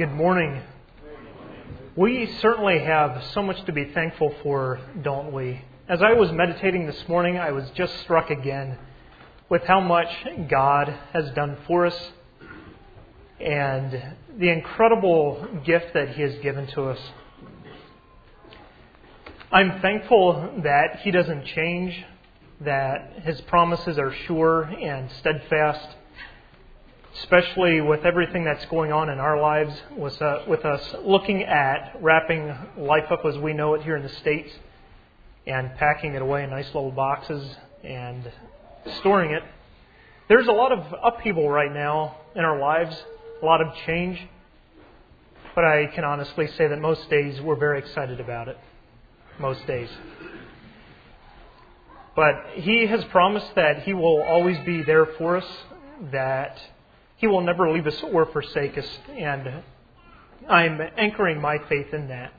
Good morning. We certainly have so much to be thankful for, don't we? As I was meditating this morning, I was just struck again with how much God has done for us and the incredible gift that He has given to us. I'm thankful that He doesn't change, that His promises are sure and steadfast, especially with everything that's going on in our lives, with us looking at wrapping life up as we know it here in the States and packing it away in nice little boxes and storing it. There's a lot of upheaval right now in our lives, a lot of change, but I can honestly say that most days we're very excited about it. Most days. But He has promised that He will always be there for us, that He will never leave us or forsake us, and I'm anchoring my faith in that.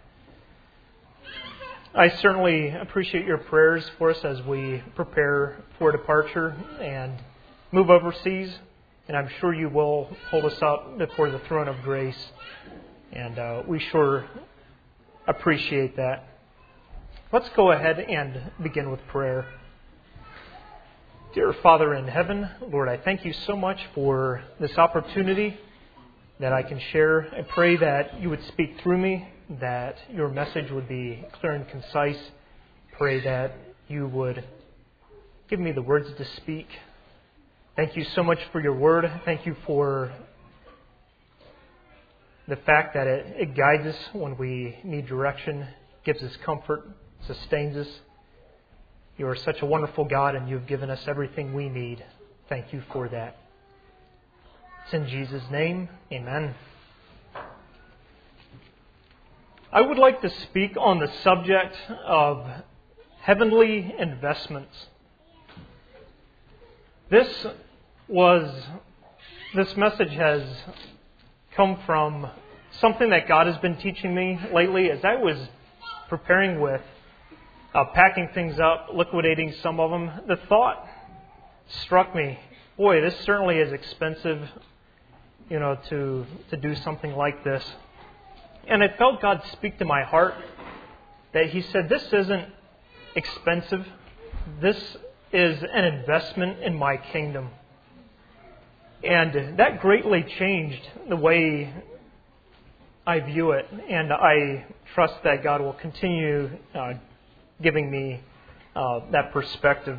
I certainly appreciate your prayers for us as we prepare for departure and move overseas, and I'm sure you will hold us up before the throne of grace, and we sure appreciate that. Let's go ahead and begin with prayer. Dear Father in heaven, Lord, I thank You so much for this opportunity that I can share. I pray that You would speak through me, that Your message would be clear and concise. Pray that You would give me the words to speak. Thank You so much for Your word. Thank You for the fact that it guides us when we need direction, gives us comfort, sustains us. You are such a wonderful God, and You've given us everything we need. Thank You for that. It's in Jesus' name, amen. I would like to speak on the subject of heavenly investments. This message has come from something that God has been teaching me lately as I was preparing with packing things up, liquidating some of them. The thought struck me, boy, this certainly is expensive, to do something like this. And I felt God speak to my heart that He said, this isn't expensive. This is an investment in My kingdom. And that greatly changed the way I view it. And I trust that God will continue giving me that perspective.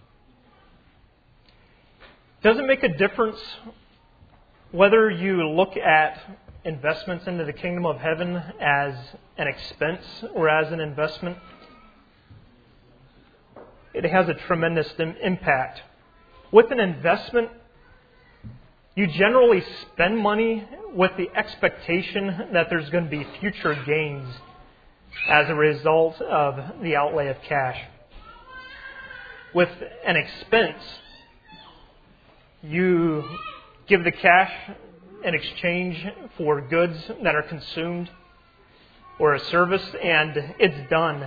Does it make a difference whether you look at investments into the kingdom of heaven as an expense or as an investment? It has a tremendous impact. With an investment, you generally spend money with the expectation that there's going to be future gains as a result of the outlay of cash. With an expense, you give the cash in exchange for goods that are consumed or a service, and it's done.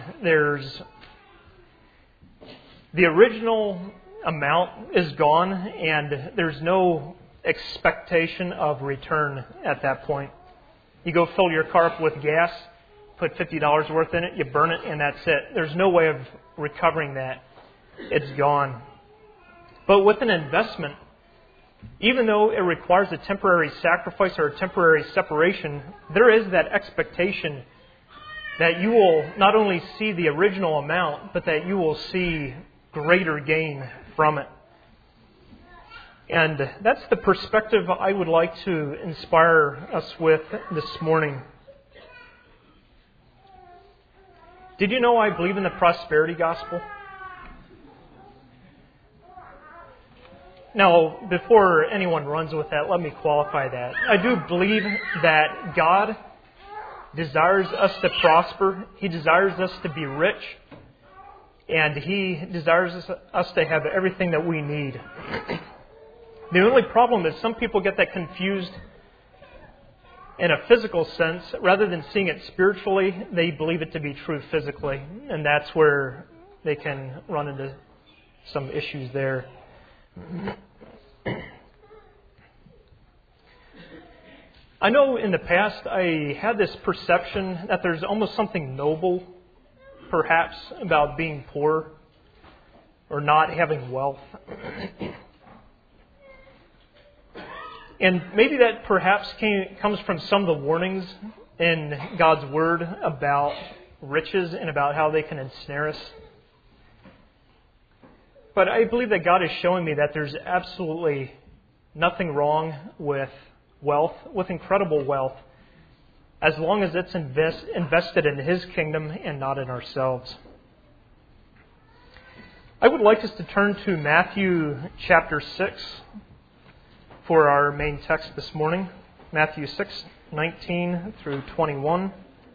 The original amount is gone, and there's no expectation of return at that point. You go fill your car up with gas, put $50 worth in it, you burn it, and that's it. There's no way of recovering that. It's gone. But with an investment, even though it requires a temporary sacrifice or a temporary separation, there is that expectation that you will not only see the original amount, but that you will see greater gain from it. And that's the perspective I would like to inspire us with this morning. Did you know I believe in the prosperity gospel? Now, before anyone runs with that, let me qualify that. I do believe that God desires us to prosper. He desires us to be rich. And He desires us to have everything that we need. The only problem is some people get that confused in a physical sense. Rather than seeing it spiritually, they believe it to be true physically. And that's where they can run into some issues there. I know in the past I had this perception that there's almost something noble, perhaps, about being poor or not having wealth. And maybe that perhaps comes from some of the warnings in God's Word about riches and about how they can ensnare us. But I believe that God is showing me that there's absolutely nothing wrong with wealth, with incredible wealth, as long as it's invested in His kingdom and not in ourselves. I would like us to turn to Matthew chapter 6 for our main text this morning. Matthew 6, 19 through 21.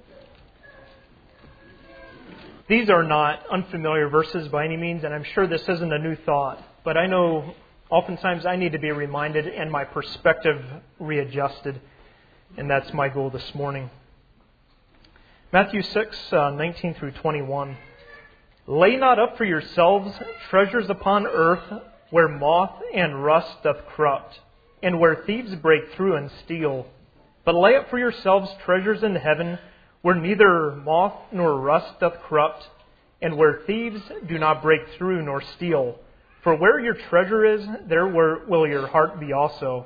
These are not unfamiliar verses by any means, and I'm sure this isn't a new thought, but I know oftentimes I need to be reminded and my perspective readjusted, and that's my goal this morning. Matthew 6, 19 through 21. Lay not up for yourselves treasures upon earth, where moth and rust doth corrupt, and where thieves break through and steal. But lay up for yourselves treasures in heaven, where neither moth nor rust doth corrupt, and where thieves do not break through nor steal. For where your treasure is, there will your heart be also.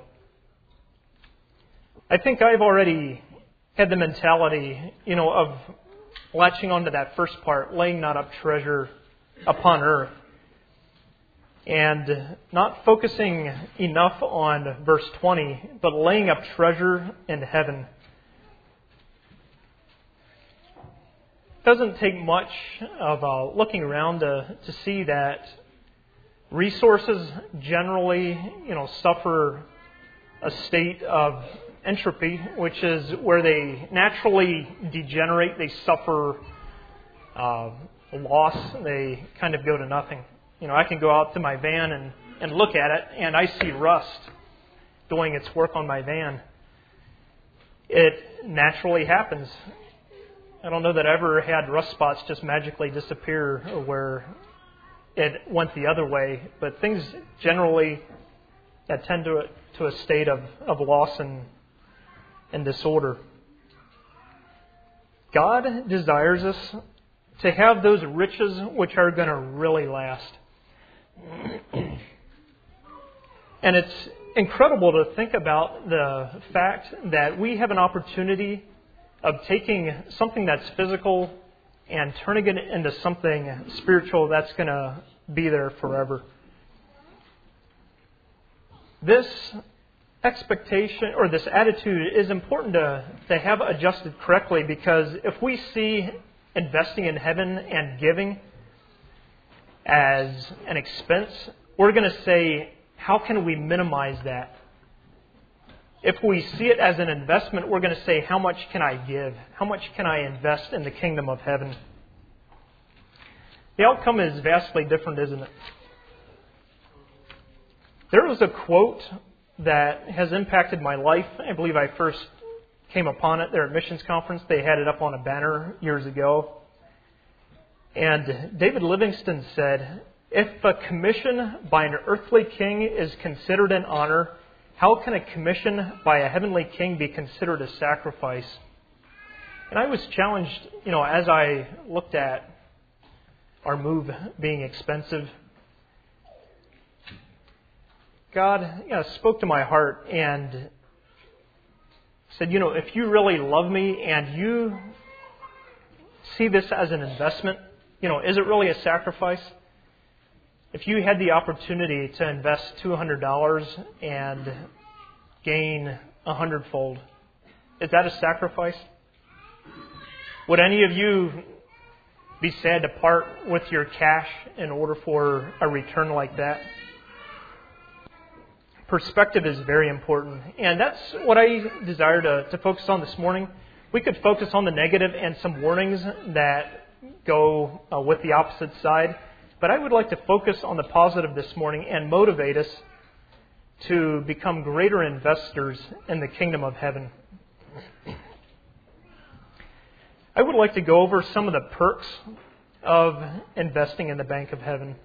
I think I've already had the mentality, of latching onto that first part, laying not up treasure upon earth, and not focusing enough on verse 20, but laying up treasure in heaven. It doesn't take much of looking around to see that resources generally, suffer a state of entropy, which is where they naturally degenerate. They suffer loss. They kind of go to nothing. I can go out to my van and look at it, and I see rust doing its work on my van. It naturally happens. I don't know that I ever had rust spots just magically disappear where it went the other way, but things generally tend to a state of loss and disorder. God desires us to have those riches which are going to really last. And it's incredible to think about the fact that we have an opportunity of taking something that's physical and turning it into something spiritual that's going to be there forever. This expectation or this attitude is important to have adjusted correctly, because if we see investing in heaven and giving as an expense, we're going to say, how can we minimize that? If we see it as an investment, we're going to say, how much can I give? How much can I invest in the kingdom of heaven? The outcome is vastly different, isn't it? There was a quote that has impacted my life. I believe I first came upon it there at Missions Conference. They had it up on a banner years ago. And David Livingstone said, "If a commission by an earthly king is considered an honor, how can a commission by a heavenly king be considered a sacrifice?" And I was challenged, as I looked at our move being expensive. God spoke to my heart and said, if you really love me and you see this as an investment, is it really a sacrifice? If you had the opportunity to invest $200 and gain 100-fold, is that a sacrifice? Would any of you be sad to part with your cash in order for a return like that? Perspective is very important, and that's what I desire to focus on this morning. We could focus on the negative and some warnings that go with the opposite side, but I would like to focus on the positive this morning and motivate us to become greater investors in the kingdom of heaven. I would like to go over some of the perks of investing in the bank of heaven.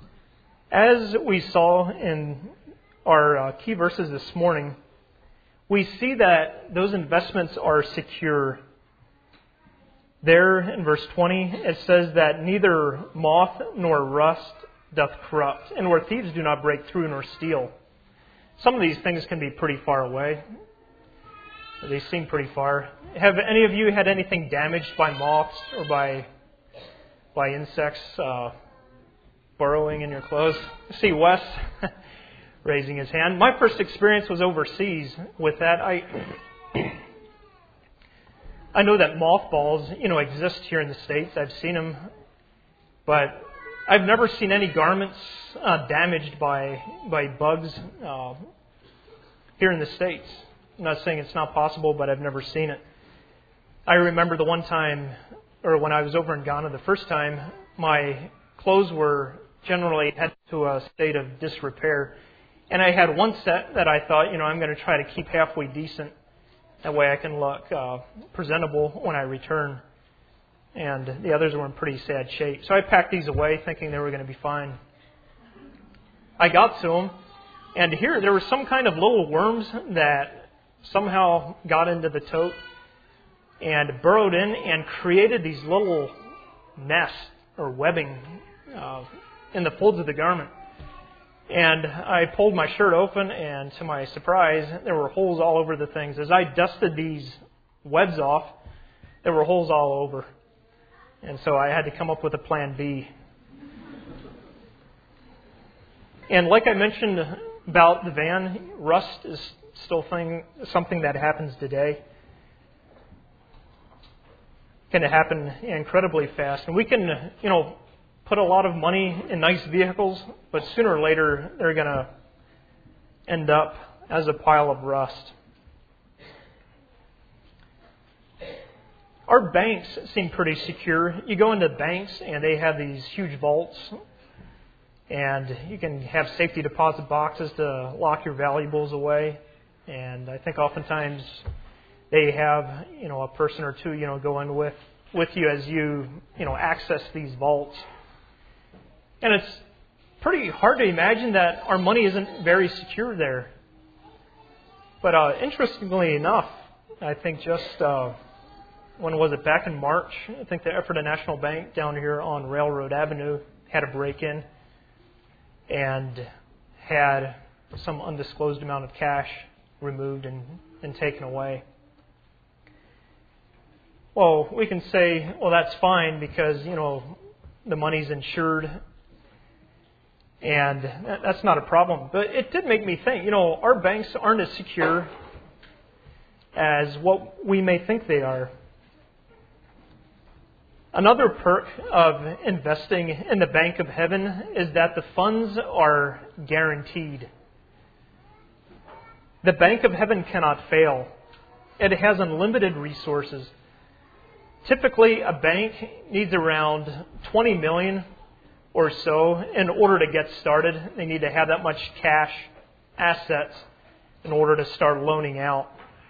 As we saw in our key verses this morning, we see that those investments are secure. There in verse 20, it says that neither moth nor rust doth corrupt, and where thieves do not break through nor steal. Some of these things can be pretty far away. They seem pretty far. Have any of you had anything damaged by moths or by insects burrowing in your clothes? I see Wes raising his hand. My first experience was overseas with that. I know that mothballs, exist here in the States. I've seen them, but I've never seen any garments damaged by bugs here in the States. I'm not saying it's not possible, but I've never seen it. I remember the one time, or when I was over in Ghana the first time, my clothes were generally headed to a state of disrepair. And I had one set that I thought, I'm going to try to keep halfway decent. That way I can look presentable when I return. And the others were in pretty sad shape. So I packed these away thinking they were going to be fine. I got to them, and here there were some kind of little worms that somehow got into the tote and burrowed in and created these little nests or webbing in the folds of the garment. And I pulled my shirt open, and to my surprise, there were holes all over the things. As I dusted these webs off, there were holes all over. And so I had to come up with a plan B. And like I mentioned about the van, rust is still something that happens today. Can happen incredibly fast. And we can, put a lot of money in nice vehicles, but sooner or later they're going to end up as a pile of rust. Our banks seem pretty secure. You go into banks and they have these huge vaults, and you can have safety deposit boxes to lock your valuables away. And I think oftentimes they have, a person or two, go in with you as you, access these vaults. And it's pretty hard to imagine that our money isn't very secure there. But interestingly enough, I think just, when was it, back in March, I think the Ephrata National Bank down here on Railroad Avenue had a break-in and had some undisclosed amount of cash removed and taken away. Well, we can say, well, that's fine because, the money's insured, and that's not a problem. But it did make me think, our banks aren't as secure as what we may think they are. Another perk of investing in the Bank of Heaven is that the funds are guaranteed. The Bank of Heaven cannot fail. It has unlimited resources. Typically, a bank needs around $20 million or so in order to get started. They need to have that much cash assets in order to start loaning out.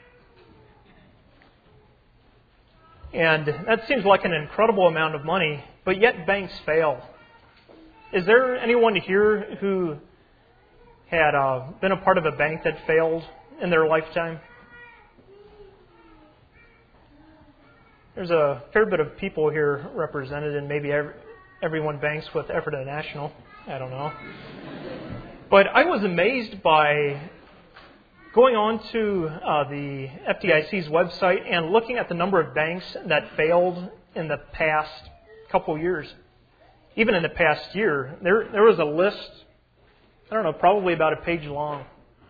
And that seems like an incredible amount of money, but yet banks fail. Is there anyone here who had been a part of a bank that failed in their lifetime? There's a fair bit of people here represented, and maybe everyone banks with Ephrata National. I don't know. But I was amazed by going on to the FDIC's website and looking at the number of banks that failed in the past couple years. Even in the past year, there was a list, probably about a page long.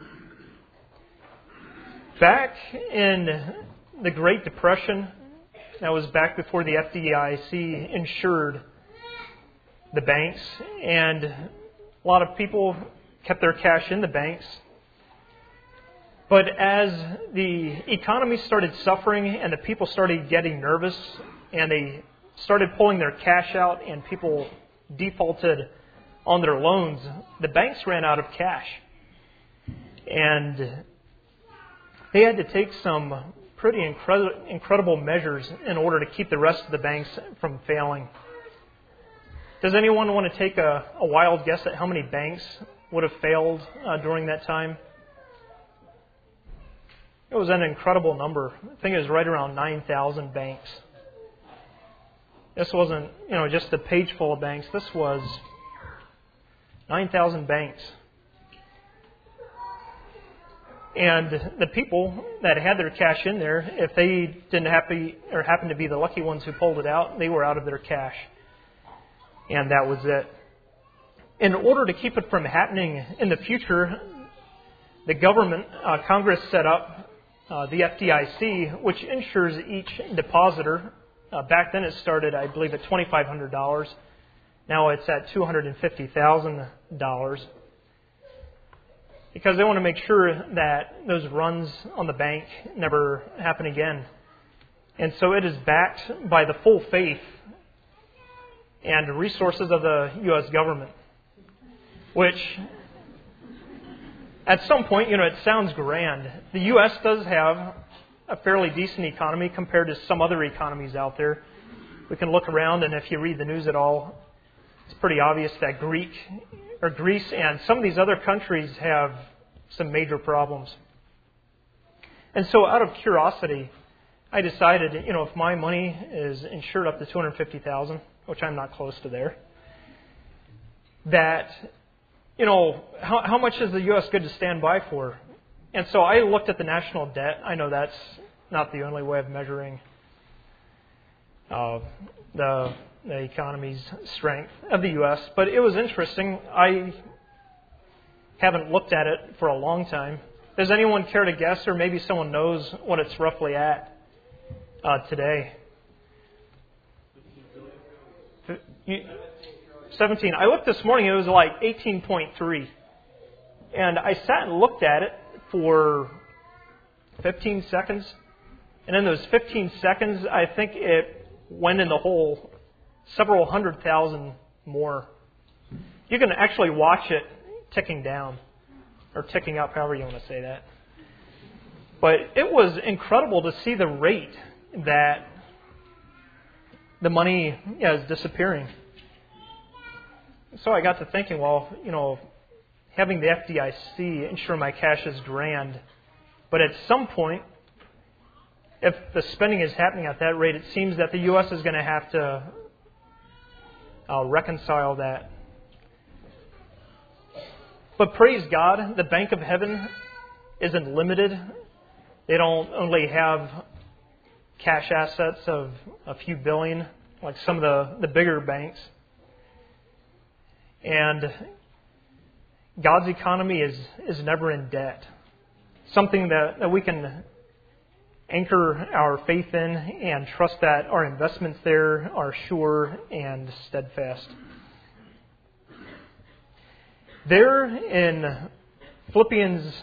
Back in the Great Depression, that was back before the FDIC insured the banks, and a lot of people kept their cash in the banks. But as the economy started suffering and the people started getting nervous and they started pulling their cash out and people defaulted on their loans, the banks ran out of cash. And they had to take some pretty incredible measures in order to keep the rest of the banks from failing. Does anyone want to take a wild guess at how many banks would have failed during that time? It was an incredible number. I think it was right around 9,000 banks. This wasn't, just a page full of banks. This was 9,000 banks. And the people that had their cash in there, if they didn't happen to be the lucky ones who pulled it out, they were out of their cash. And that was it. In order to keep it from happening in the future, the government, Congress set up the FDIC, which insures each depositor. Back then it started, I believe, at $2,500. Now it's at $250,000. Because they want to make sure that those runs on the bank never happen again. And so it is backed by the full faith and resources of the U.S. government. Which, at some point, it sounds grand. The U.S. does have a fairly decent economy compared to some other economies out there. We can look around, and if you read the news at all, it's pretty obvious that Greece and some of these other countries have some major problems. And so out of curiosity, I decided, if my money is insured up to $250,000, which I'm not close to there, that, how much is the U.S. good to stand by for? And so I looked at the national debt. I know that's not the only way of measuring the economy's strength of the U.S., but it was interesting. I haven't looked at it for a long time. Does anyone care to guess, or maybe someone knows what it's roughly at today? 17. I looked this morning, it was like 18.3. And I sat and looked at it for 15 seconds. And in those 15 seconds, I think it went in the hole several 100,000 more. You can actually watch it ticking down, or ticking up, however you want to say that. But it was incredible to see the rate that the money is disappearing. So I got to thinking, having the FDIC insure my cash is grand. But at some point, if the spending is happening at that rate, it seems that the U.S. is going to have to reconcile that. But praise God, the Bank of Heaven isn't limited. They don't only have cash assets of a few billion, like some of the bigger banks. And God's economy is never in debt. Something that we can anchor our faith in and trust that our investments there are sure and steadfast. There in Philippians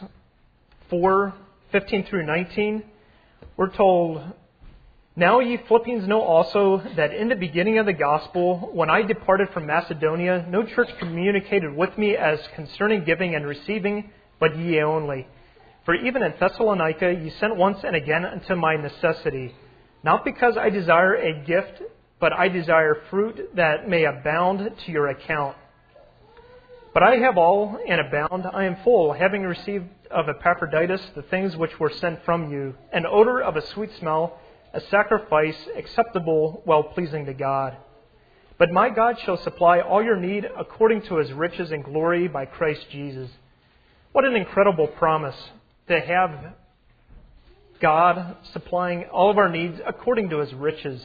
4:15 through 19, we're told, "Now ye Philippians know also that in the beginning of the gospel, when I departed from Macedonia, no church communicated with me as concerning giving and receiving, but ye only. For even in Thessalonica ye sent once and again unto my necessity, not because I desire a gift, but I desire fruit that may abound to your account. But I have all and abound, I am full, having received of Epaphroditus the things which were sent from you, an odor of a sweet smell, a sacrifice acceptable, well-pleasing to God. But my God shall supply all your need according to His riches and glory by Christ Jesus." What an incredible promise to have God supplying all of our needs according to His riches.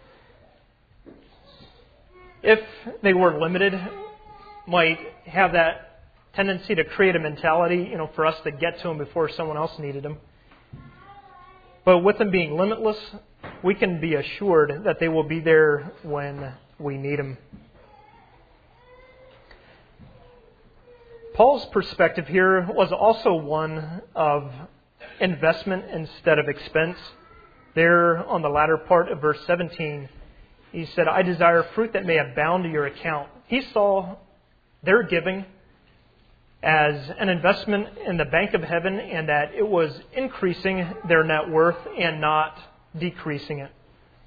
If they were limited, might have that tendency to create a mentality, for us to get to Him before someone else needed Him. But with them being limitless, we can be assured that they will be there when we need Him. Paul's perspective here was also one of investment instead of expense. There on the latter part of verse 17, he said, "I desire fruit that may abound to your account." He saw their giving as an investment in the Bank of Heaven, and that it was increasing their net worth and not decreasing it.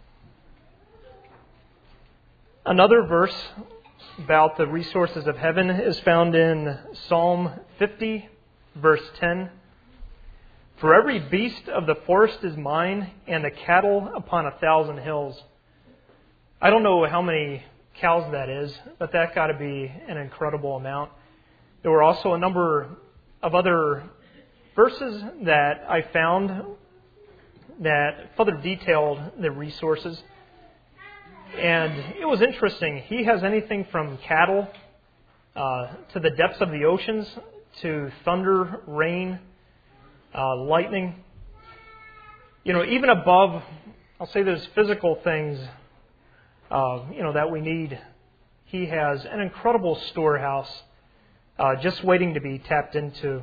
Another verse about the resources of heaven is found in Psalm 50, verse 10. For every beast of the forest is mine, and the cattle upon 1,000 hills. I don't know how many cows that is, but that got to be an incredible amount. There were also a number of other verses that I found that further detailed the resources. And it was interesting. He has anything from cattle to the depths of the oceans to thunder, rain, lightning. Even above, I'll say those physical things, that we need. He has an incredible storehouse just waiting to be tapped into.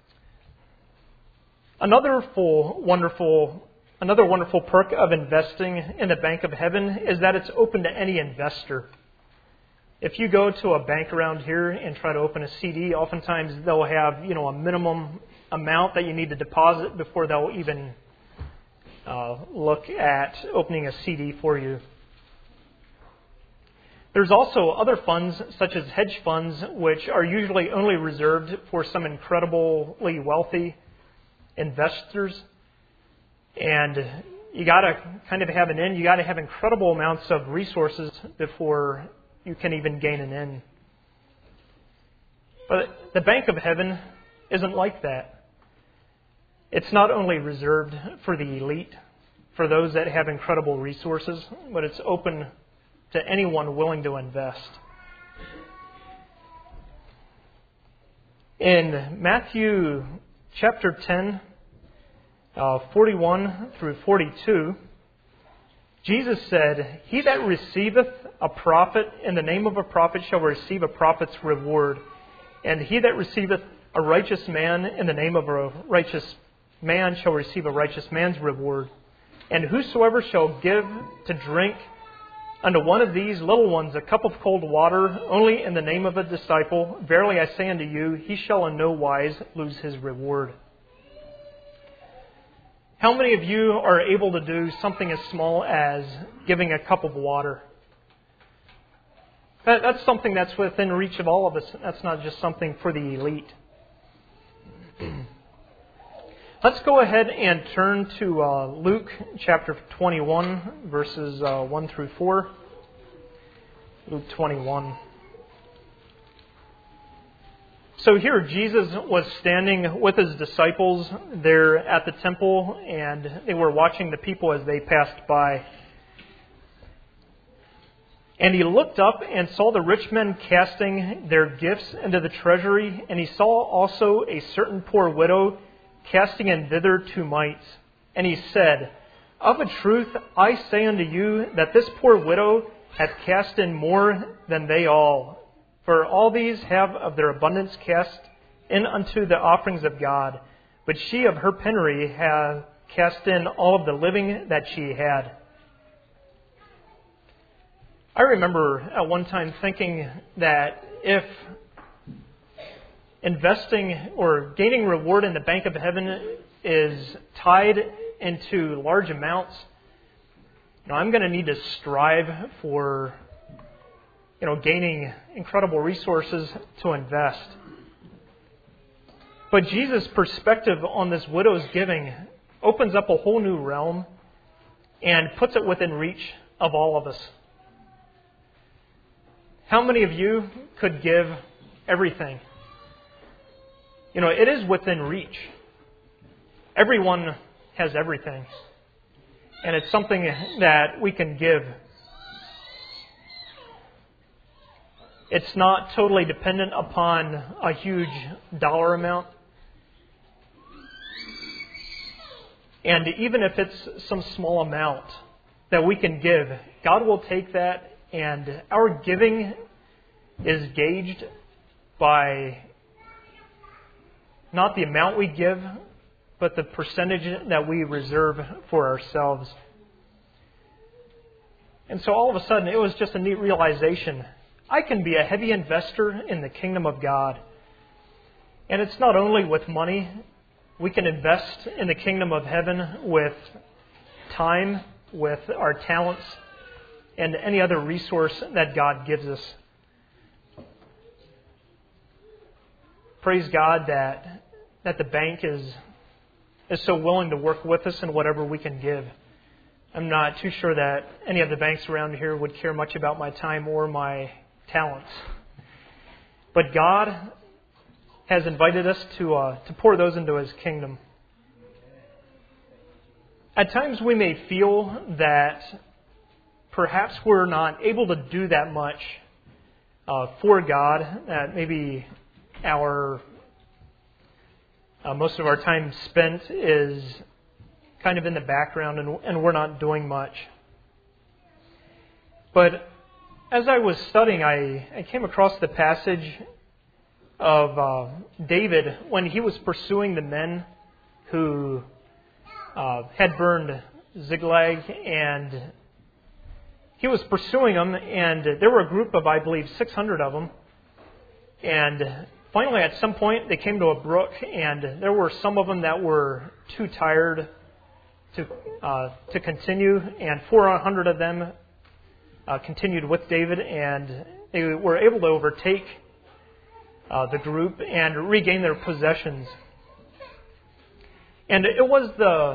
Another wonderful perk of investing in the Bank of Heaven is that it's open to any investor. If you go to a bank around here and try to open a CD, oftentimes they'll have a minimum amount that you need to deposit before they'll even look at opening a CD for you. There's also other funds, such as hedge funds, which are usually only reserved for some incredibly wealthy investors. And you got to kind of have an in. You got to have incredible amounts of resources before you can even gain an in. But the Bank of Heaven isn't like that. It's not only reserved for the elite, for those that have incredible resources, but it's open to anyone willing to invest. In Matthew chapter 10, 41 through 42, Jesus said, "He that receiveth a prophet in the name of a prophet shall receive a prophet's reward. And he that receiveth a righteous man in the name of a righteous man shall receive a righteous man's reward. And whosoever shall give to drink unto one of these little ones a cup of cold water, only in the name of a disciple, verily I say unto you, he shall in no wise lose his reward." How many of you are able to do something as small as giving a cup of water? That's something that's within reach of all of us. That's not just something for the elite. Let's go ahead and turn to Luke chapter 21, verses 1 through 4. Luke 21. So here Jesus was standing with his disciples there at the temple, and they were watching the people as they passed by. And he looked up and saw the rich men casting their gifts into the treasury, and he saw also a certain poor widow casting in thither 2 mites. And he said, "Of a truth I say unto you, that this poor widow hath cast in more than they all. For all these have of their abundance cast in unto the offerings of God. But she of her penury hath cast in all of the living that she had." I remember at one time thinking that if investing or gaining reward in the Bank of Heaven is tied into large amounts, I'm going to need to strive for gaining incredible resources to invest. But Jesus' perspective on this widow's giving opens up a whole new realm and puts it within reach of all of us. How many of you could give everything? It is within reach. Everyone has everything. And it's something that we can give. It's not totally dependent upon a huge dollar amount. And even if it's some small amount that we can give, God will take that, and our giving is gauged by not the amount we give, but the percentage that we reserve for ourselves. And so all of a sudden, it was just a neat realization. I can be a heavy investor in the kingdom of God. And it's not only with money. We can invest in the kingdom of heaven with time, with our talents, and any other resource that God gives us. Praise God that the bank is is so willing to work with us in whatever we can give. I'm not too sure that any of the banks around here would care much about my time or my talents. But God has invited us to pour those into His kingdom. At times we may feel that perhaps we're not able to do that much for God, that maybe most of our time spent is kind of in the background and we're not doing much. But as I was studying, I came across the passage of David when he was pursuing the men who had burned Ziklag, and he was pursuing them, and there were a group of, I believe, 600 of them. And finally, at some point, they came to a brook, and there were some of them that were too tired to continue, and 400 of them continued with David, and they were able to overtake the group and regain their possessions. And it was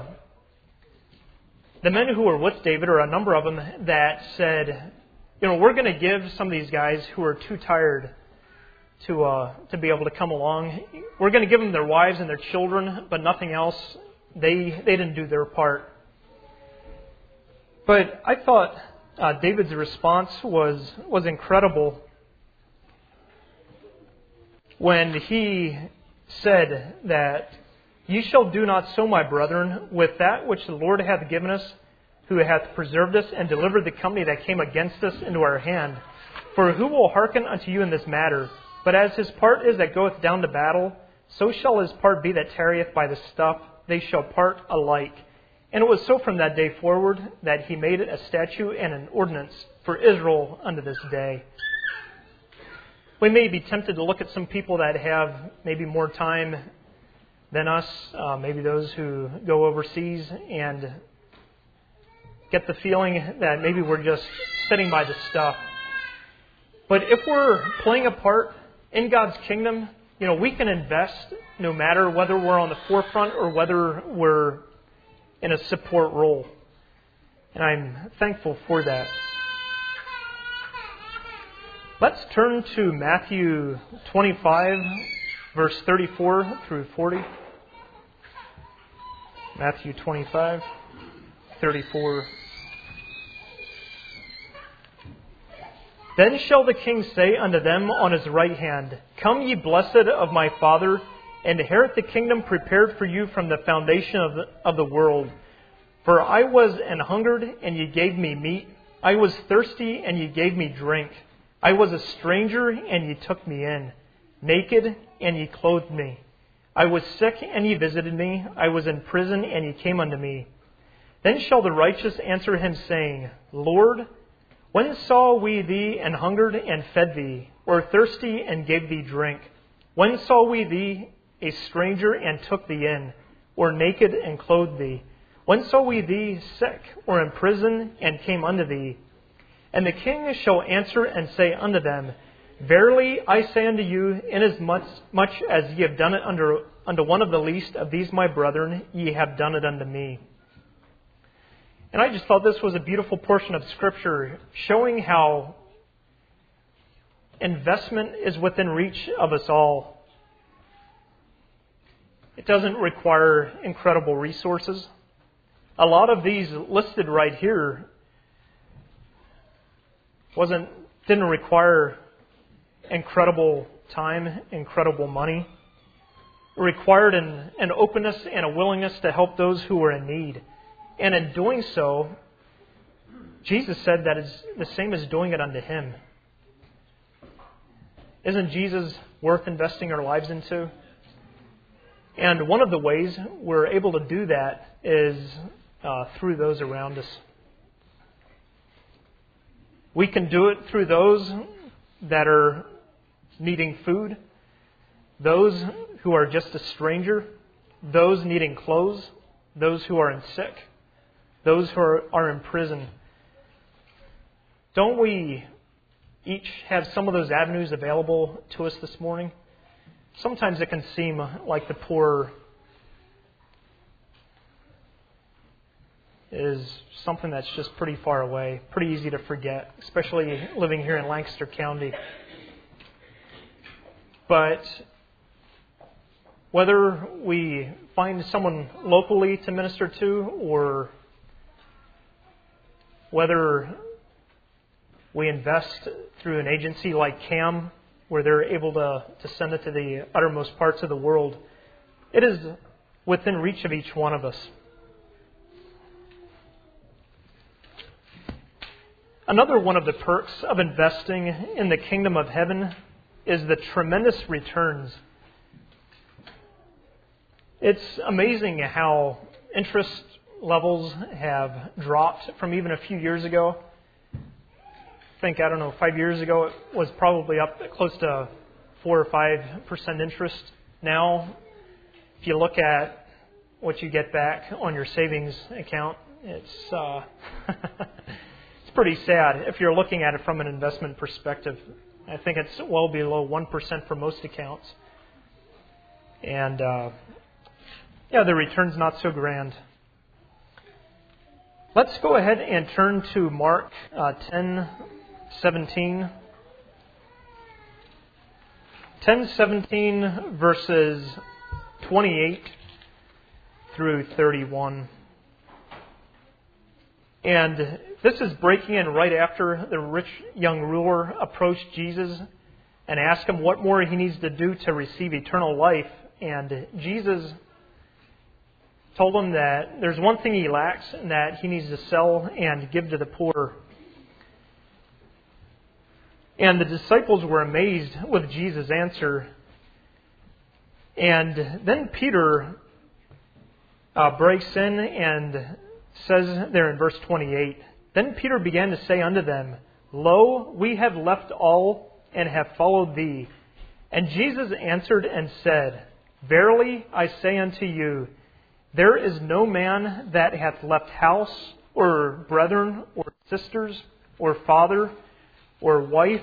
the men who were with David, or a number of them, that said, we're going to give some of these guys who are too tired to be able to come along. We're going to give them their wives and their children, but nothing else. They didn't do their part. But I thought David's response was incredible when he said that, "Ye shall do not so, my brethren, with that which the Lord hath given us, who hath preserved us and delivered the company that came against us into our hand. For who will hearken unto you in this matter? But as his part is that goeth down to battle, so shall his part be that tarrieth by the stuff. They shall part alike." And it was so from that day forward that he made it a statute and an ordinance for Israel unto this day. We may be tempted to look at some people that have maybe more time than us, maybe those who go overseas, and get the feeling that maybe we're just sitting by the stuff. But if we're playing a part in God's kingdom, we can invest no matter whether we're on the forefront or whether we're in a support role. And I'm thankful for that. Let's turn to Matthew 25, verse 34 through 40. Matthew 25, 34. Then shall the king say unto them on his right hand, Come ye blessed of my Father, and inherit the kingdom prepared for you from the foundation of the world. For I was an hungered, and ye gave me meat. I was thirsty, and ye gave me drink. I was a stranger, and ye took me in. Naked, and ye clothed me. I was sick, and ye visited me. I was in prison, and ye came unto me. Then shall the righteous answer him, saying, Lord, when saw we thee an hungered, and fed thee, or thirsty, and gave thee drink? When saw we thee a stranger, and took thee in, or naked, and clothed thee? When saw we thee sick, or in prison, and came unto thee? And the king shall answer and say unto them, Verily I say unto you, inasmuch as ye have done it unto one of the least of these my brethren, ye have done it unto me. And I just thought this was a beautiful portion of Scripture showing how investment is within reach of us all. It doesn't require incredible resources. A lot of these listed right here didn't require incredible time, incredible money. It required an openness and a willingness to help those who were in need. And in doing so, Jesus said that it's the same as doing it unto Him. Isn't Jesus worth investing our lives into? And one of the ways we're able to do that is through those around us. We can do it through those that are needing food, those who are just a stranger, those needing clothes, those who are sick, those who are in prison. Don't we each have some of those avenues available to us this morning? Sometimes it can seem like the poor is something that's just pretty far away, pretty easy to forget, especially living here in Lancaster County. But whether we find someone locally to minister to, or whether we invest through an agency like CAM, where they're able to send it to the uttermost parts of the world, it is within reach of each one of us. Another one of the perks of investing in the kingdom of heaven is the tremendous returns. It's amazing how interest levels have dropped from even a few years ago. I think, 5 years ago, it was probably up close to 4 or 5% interest. Now, if you look at what you get back on your savings account, it's it's pretty sad if you're looking at it from an investment perspective. I think it's well below 1% for most accounts. And, the return's not so grand. Let's go ahead and turn to Mark 10:17. 10:17 verses 28 through 31. And this is breaking in right after the rich young ruler approached Jesus and asked him what more he needs to do to receive eternal life. And Jesus told him that there's one thing he lacks, and that he needs to sell and give to the poor. And the disciples were amazed with Jesus' answer. And then Peter breaks in and says there in verse 28, "Then Peter began to say unto them, Lo, we have left all and have followed thee. And Jesus answered and said, Verily I say unto you, there is no man that hath left house, or brethren, or sisters, or father, or wife,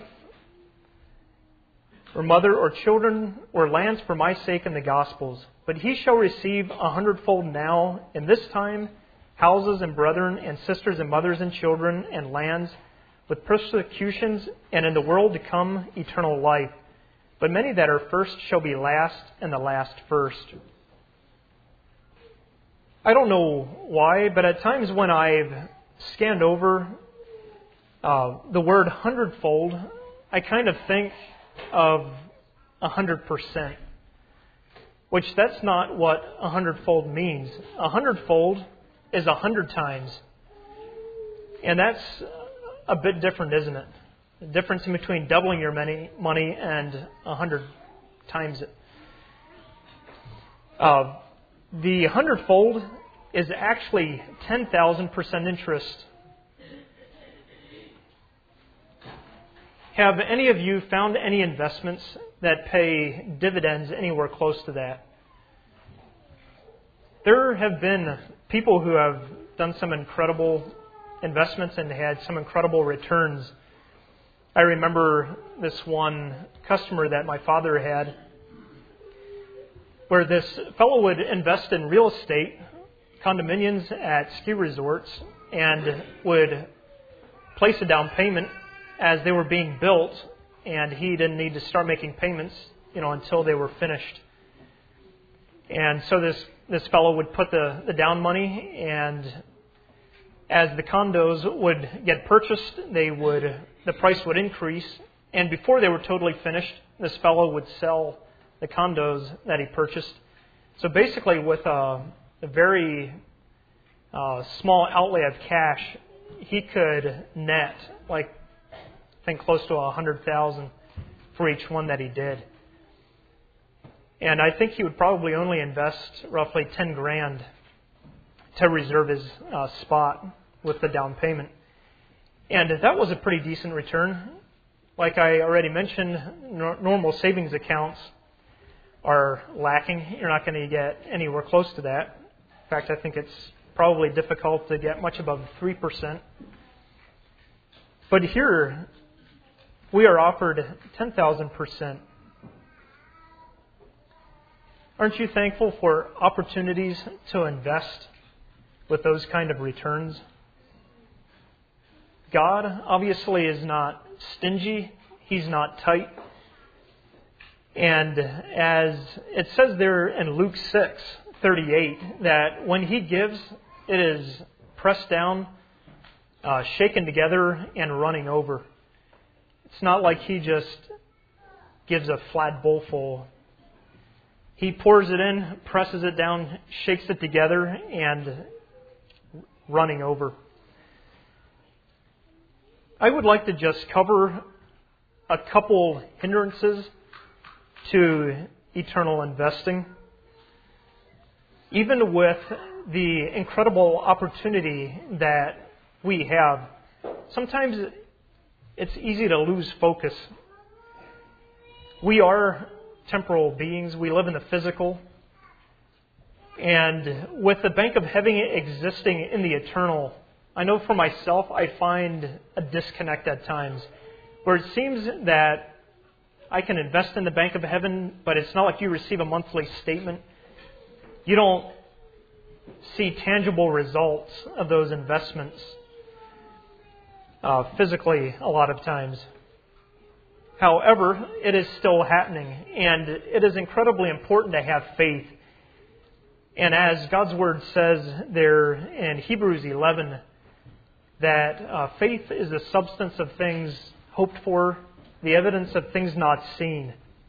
or mother, or children, or lands for my sake in the Gospels. But he shall receive 100-fold now, in this time, houses and brethren, and sisters, and mothers, and children, and lands, with persecutions, and in the world to come eternal life. But many that are first shall be last, and the last first." I don't know why, but at times when I've scanned over the word 100-fold, I kind of think of 100%, which that's not what 100-fold means. 100-fold is 100 times, and that's a bit different, isn't it? The difference in between doubling your money and 100 times it. The 100-fold is actually 10,000% interest. Have any of you found any investments that pay dividends anywhere close to that? There have been people who have done some incredible investments and had some incredible returns. I remember this one customer that my father had, where this fellow would invest in real estate, condominiums at ski resorts, and would place a down payment as they were being built, and he didn't need to start making payments, until they were finished. And so this fellow would put the down money, and as the condos would get purchased, the price would increase, and before they were totally finished, this fellow would sell the condos that he purchased. So basically, with a very small outlay of cash, he could net I think close to $100,000 for each one that he did. And I think he would probably only invest roughly $10,000 to reserve his spot with the down payment. And that was a pretty decent return. Like I already mentioned, normal savings accounts are lacking. You're not going to get anywhere close to that. In fact, I think it's probably difficult to get much above 3%. But here, we are offered 10,000%. Aren't you thankful for opportunities to invest? with those kind of returns. God obviously is not stingy. He's not tight. And as it says there in Luke 6:38, that when He gives, it is pressed down, shaken together, and running over. It's not like He just gives a flat bowl full. He pours it in, presses it down, shakes it together, and running over. I would like to just cover a couple hindrances to eternal investing. Even with the incredible opportunity that we have, sometimes it's easy to lose focus. We are temporal beings. We live in the physical. And with the bank of heaven existing in the eternal, I know for myself I find a disconnect at times where it seems that I can invest in the bank of heaven, but it's not like you receive a monthly statement. You don't see tangible results of those investments physically a lot of times. However, it is still happening, and it is incredibly important to have faith. And as God's Word says there in Hebrews 11, that faith is the substance of things hoped for, the evidence of things not seen.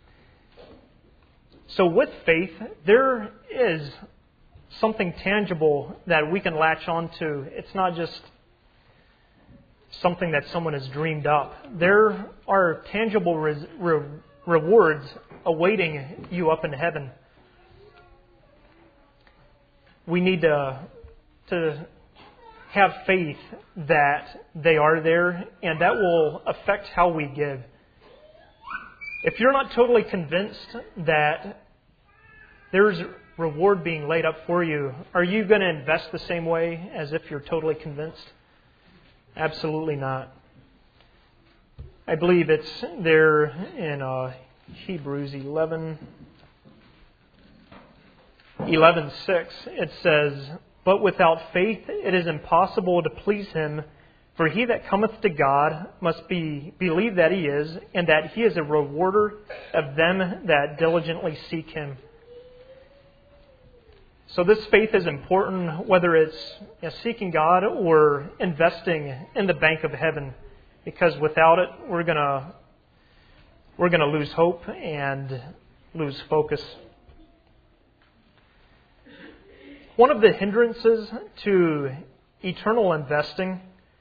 So with faith, there is something tangible that we can latch onto. It's not just something that someone has dreamed up. There are tangible rewards awaiting you up in heaven. We need to have faith that they are there, and that will affect how we give. If you're not totally convinced that there's reward being laid up for you, are you going to invest the same way as if you're totally convinced? Absolutely not. I believe it's there in Hebrews 11:6. It says, "But without faith it is impossible to please Him, for he that cometh to God must believe that He is, and that He is a rewarder of them that diligently seek Him." So this faith is important, whether it's seeking God or investing in the bank of heaven, because without it, we're gonna lose hope and lose focus. One of the hindrances to eternal investing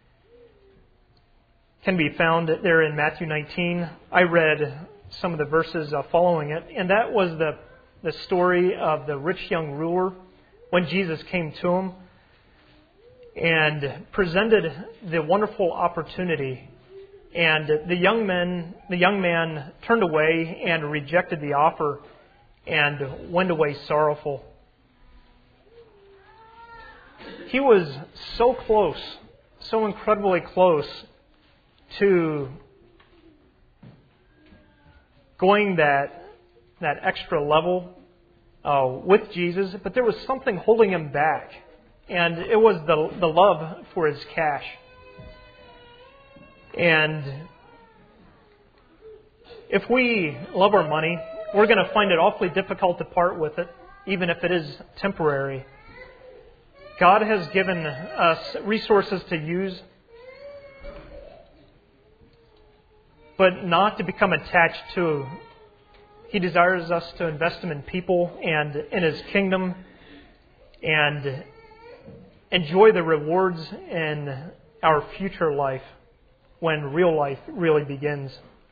can be found there in Matthew 19. I read some of the verses following it, and that was the story of the rich young ruler when Jesus came to him and presented the wonderful opportunity. And the young man turned away and rejected the offer and went away sorrowful. He was so close, so incredibly close to going that extra level with Jesus, but there was something holding him back, and it was the love for his cash. And if we love our money, we're going to find it awfully difficult to part with it, even if it is temporary. God has given us resources to use, but not to become attached to. He desires us to invest them in people and in His kingdom and enjoy the rewards in our future life when real life really begins.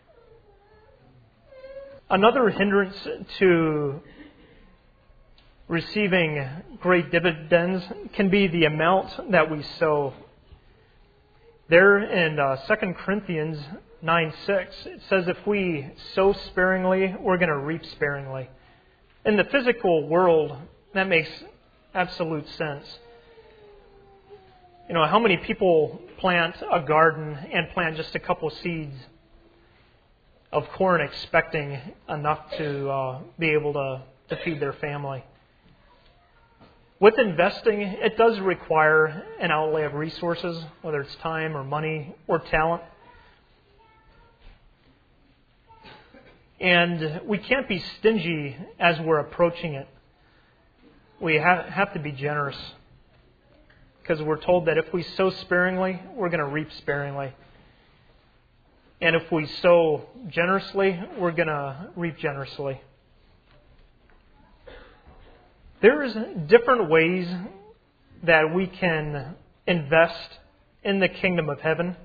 Another hindrance to receiving great dividends can be the amount that we sow. There in 2 Corinthians 9:6, it says if we sow sparingly, we're going to reap sparingly. In the physical world, that makes absolute sense. You know, how many people plant a garden and plant just a couple seeds of corn expecting enough to be able to feed their family? With investing, it does require an outlay of resources, whether it's time or money or talent. And we can't be stingy as we're approaching it. We have to be generous, because we're told that if we sow sparingly, we're going to reap sparingly. And if we sow generously, we're going to reap generously. There's different ways that we can invest in the kingdom of heaven.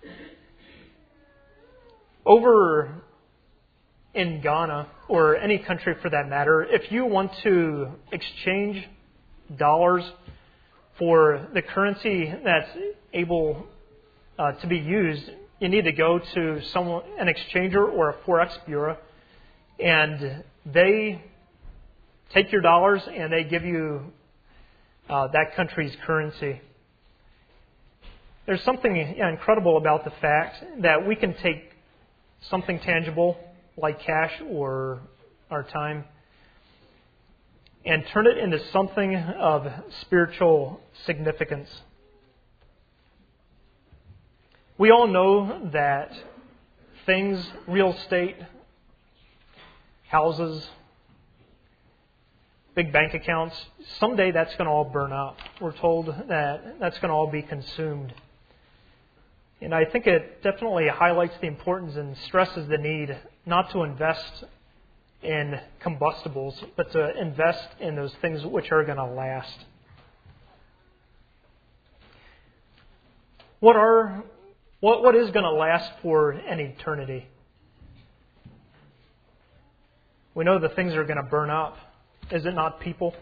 Over in Ghana, or any country for that matter, if you want to exchange dollars for the currency that's able to be used, you need to go to an exchanger or a forex bureau, and they take your dollars and they give you that country's currency. There's something incredible about the fact that we can take something tangible like cash or our time and turn it into something of spiritual significance. We all know that things, real estate, houses, big bank accounts, someday that's going to all burn up. We're told that that's going to all be consumed. And I think it definitely highlights the importance and stresses the need not to invest in combustibles, but to invest in those things which are going to last. What is going to last for an eternity? We know the things are going to burn up. Is it not people?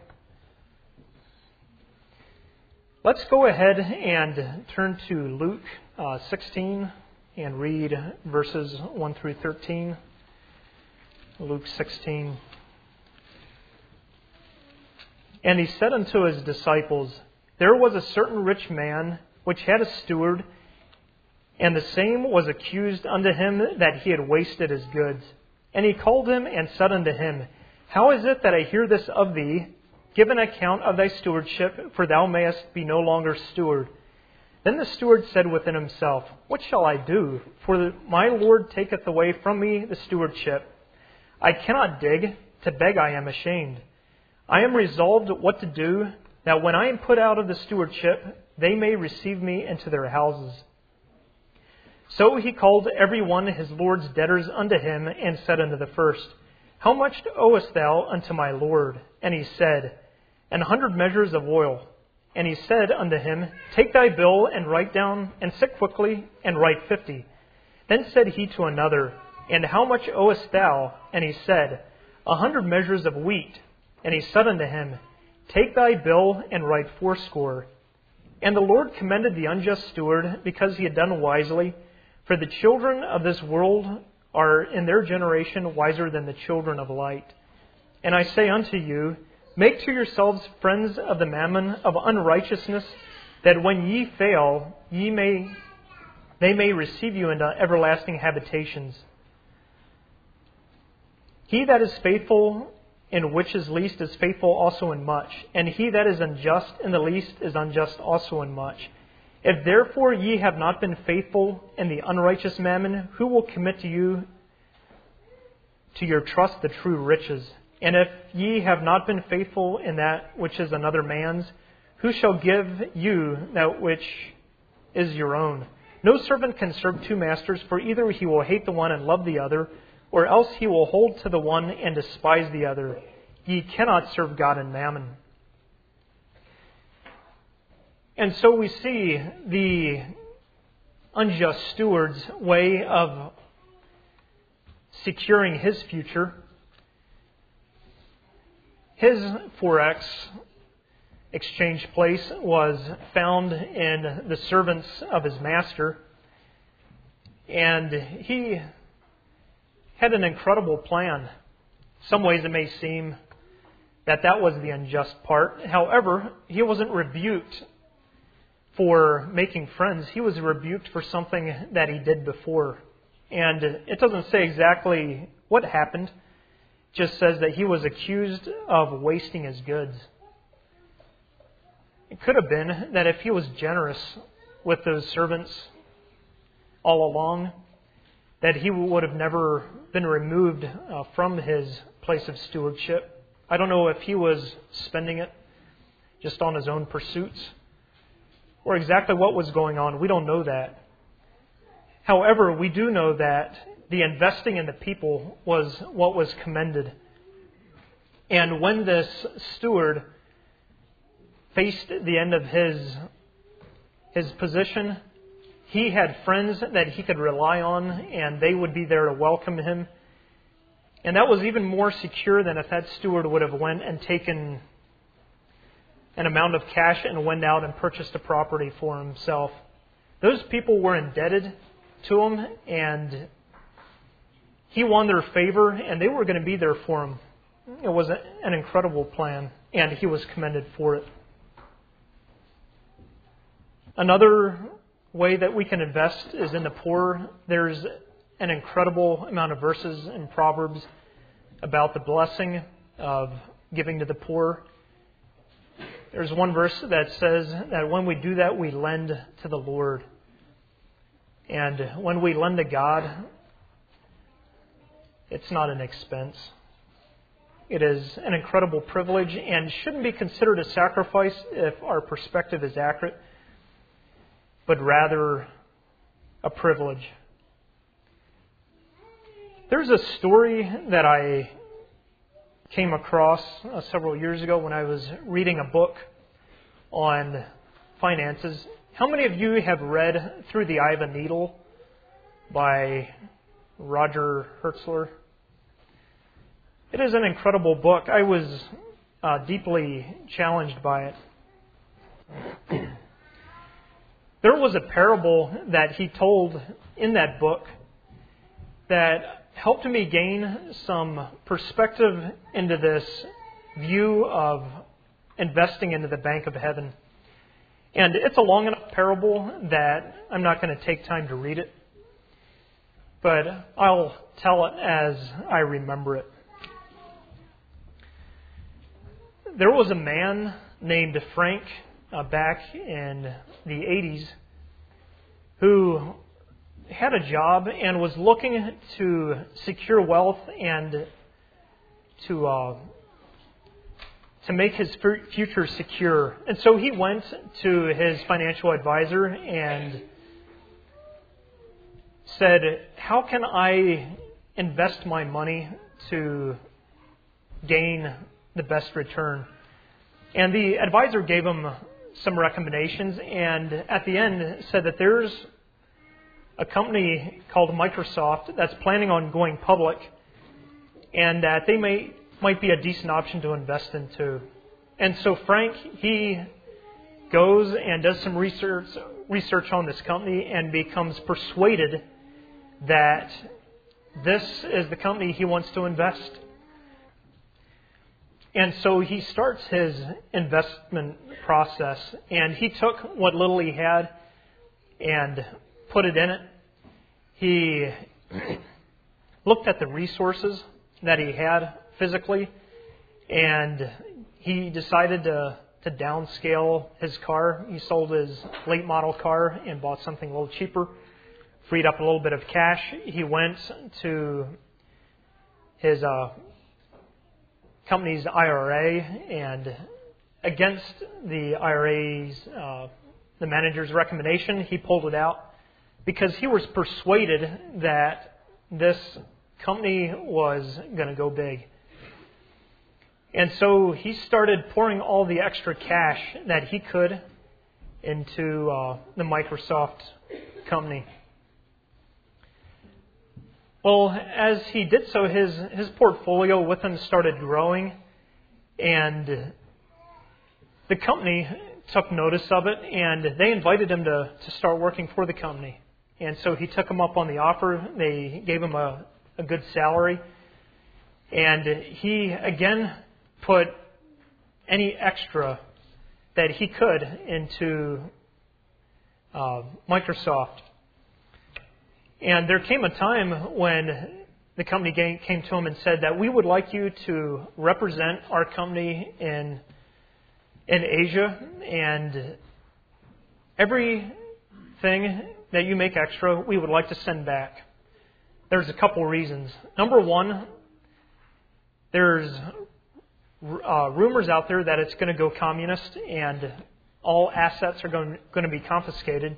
Let's go ahead and turn to Luke 16 and read verses 1 through 13. Luke 16. And he said unto his disciples, There was a certain rich man which had a steward, and the same was accused unto him that he had wasted his goods. And he called him and said unto him, How is it that I hear this of thee? Give an account of thy stewardship, for thou mayest be no longer steward. Then the steward said within himself, What shall I do? For my Lord taketh away from me the stewardship. I cannot dig, to beg I am ashamed. I am resolved what to do, that when I am put out of the stewardship, they may receive me into their houses. So he called every one his Lord's debtors unto him, and said unto the first, How much owest thou unto my Lord? And he said, 100 measures of oil. And he said unto him, Take thy bill, and write down, and sit quickly, and write 50. Then said he to another, And how much owest thou? And he said, 100 measures of wheat. And he said unto him, Take thy bill, and write 80. And the Lord commended the unjust steward, because he had done wisely. For the children of this world are in their generation wiser than the children of light. And I say unto you, Make to yourselves friends of the mammon of unrighteousness, that when ye fail, they may receive you into everlasting habitations. He that is faithful in which is least is faithful also in much, and he that is unjust in the least is unjust also in much. If therefore ye have not been faithful in the unrighteous mammon, who will commit to you to your trust the true riches? And if ye have not been faithful in that which is another man's, who shall give you that which is your own? No servant can serve two masters, for either he will hate the one and love the other, or else he will hold to the one and despise the other. Ye cannot serve God and mammon. And so we see the unjust steward's way of securing his future. His forex exchange place was found in the servants of his master. And he had an incredible plan. Some ways it may seem that was the unjust part. However, he wasn't rebuked for making friends. He was rebuked for something that he did before. And it doesn't say exactly what happened. It just says that he was accused of wasting his goods. It could have been that if he was generous with those servants all along, that he would have never been removed from his place of stewardship. I don't know if he was spending it just on his own pursuits or exactly what was going on. We don't know that. However, we do know that the investing in the people was what was commended. And when this steward faced the end of his position, he had friends that he could rely on, and they would be there to welcome him. And that was even more secure than if that steward would have went and taken an amount of cash and went out and purchased a property for himself. Those people were indebted to him, and he won their favor, and they were going to be there for him. It was an incredible plan, and he was commended for it. Another way that we can invest is in the poor. There's an incredible amount of verses in Proverbs about the blessing of giving to the poor. There's one verse that says that when we do that, we lend to the Lord. And when we lend to God, it's not an expense. It is an incredible privilege and shouldn't be considered a sacrifice if our perspective is accurate, but rather a privilege. There's a story that I came across several years ago when I was reading a book on finances. How many of you have read Through the Eye of a Needle by Roger Hertzler? It is an incredible book. I was deeply challenged by it. There was a parable that he told in that book that helped me gain some perspective into this view of investing into the bank of heaven. And it's a long enough parable that I'm not going to take time to read it, but I'll tell it as I remember it. There was a man named Frank back in the 80s who had a job and was looking to secure wealth and to make his future secure. And so he went to his financial advisor and said, how can I invest my money to gain the best return? And the advisor gave him some recommendations, and at the end said that there's a company called Microsoft that's planning on going public, and that they might be a decent option to invest into. And so Frank, he goes and does some research on this company and becomes persuaded that this is the company he wants to invest. And so he starts his investment process, and he took what little he had and put it in it. He looked at the resources that he had physically, and he decided to downscale his car. He sold his late model car and bought something a little cheaper, freed up a little bit of cash. He went to his company's IRA, and against the IRA's, the manager's recommendation, he pulled it out because he was persuaded that this company was going to go big. And so he started pouring all the extra cash that he could into the Microsoft company. Well, as he did so, his portfolio with him started growing, and the company took notice of it, and they invited him to start working for the company. And so he took them up on the offer. They gave him a good salary, and he again put any extra that he could into Microsoft. And there came a time when the company came to him and said that we would like you to represent our company in in Asia, and everything that you make extra, we would like to send back. There's a couple reasons. Number one, there's rumors out there that it's going to go communist and all assets are going to be confiscated.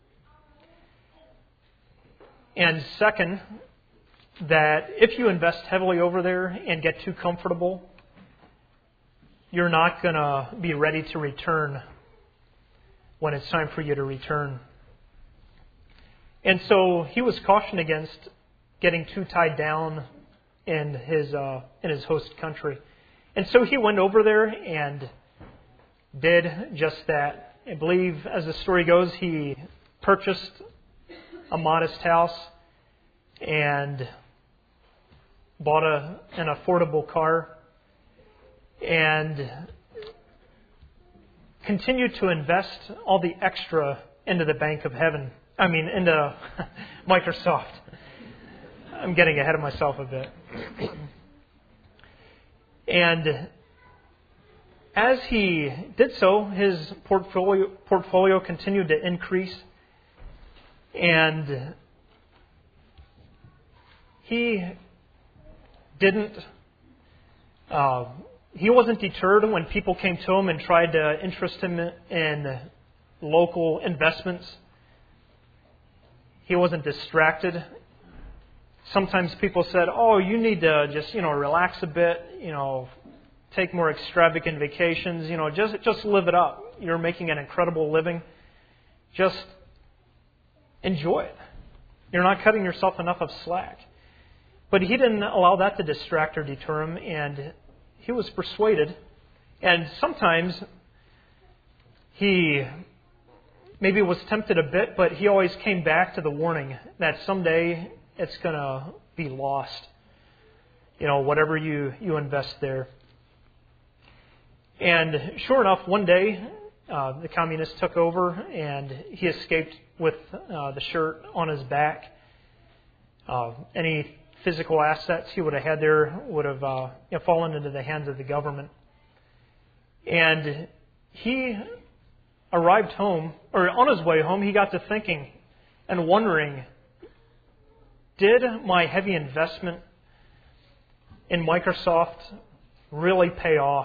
And second, that if you invest heavily over there and get too comfortable, you're not going to be ready to return when it's time for you to return. And so he was cautioned against getting too tied down in his host country. And so he went over there and did just that. I believe, as the story goes, he purchased a modest house and bought an affordable car and continued to invest all the extra into the Bank of Heaven. Into Microsoft. I'm getting ahead of myself a bit. And as he did so, his portfolio continued to increase, and he wasn't deterred when people came to him and tried to interest him in local investments. He wasn't distracted. Sometimes people said, "Oh, you need to just, relax a bit, take more extravagant vacations, just live it up. You're making an incredible living. Just enjoy it. You're not cutting yourself enough of slack." But he didn't allow that to distract or deter him, and he was persuaded. And sometimes he maybe was tempted a bit, but he always came back to the warning that someday it's going to be lost. Whatever you invest there. And sure enough, one day the communists took over, and he escaped with the shirt on his back. Any physical assets he would have had there would have fallen into the hands of the government. And he arrived home, or on his way home, he got to thinking and wondering, did my heavy investment in Microsoft really pay off?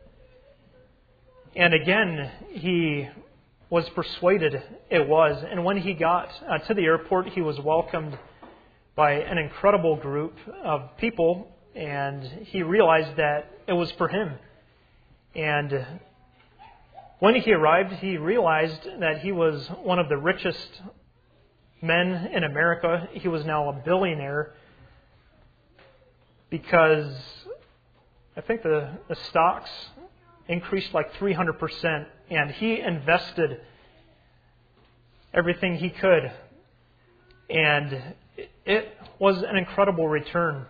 And again, he was persuaded it was. And when he got to the airport, he was welcomed by an incredible group of people, and he realized that it was for him. And when he arrived, he realized that he was one of the richest men in America. He was now a billionaire because I think the stocks increased like 300%, and he invested everything he could. And it was an incredible return.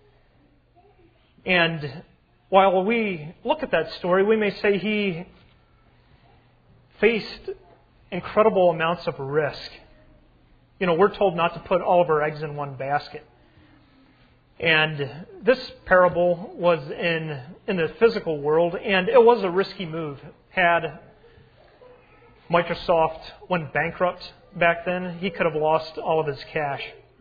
And while we look at that story, we may say he faced incredible amounts of risk. We're told not to put all of our eggs in one basket. And this parable was in the physical world, and it was a risky move. Had Microsoft went bankrupt back then, he could have lost all of his cash.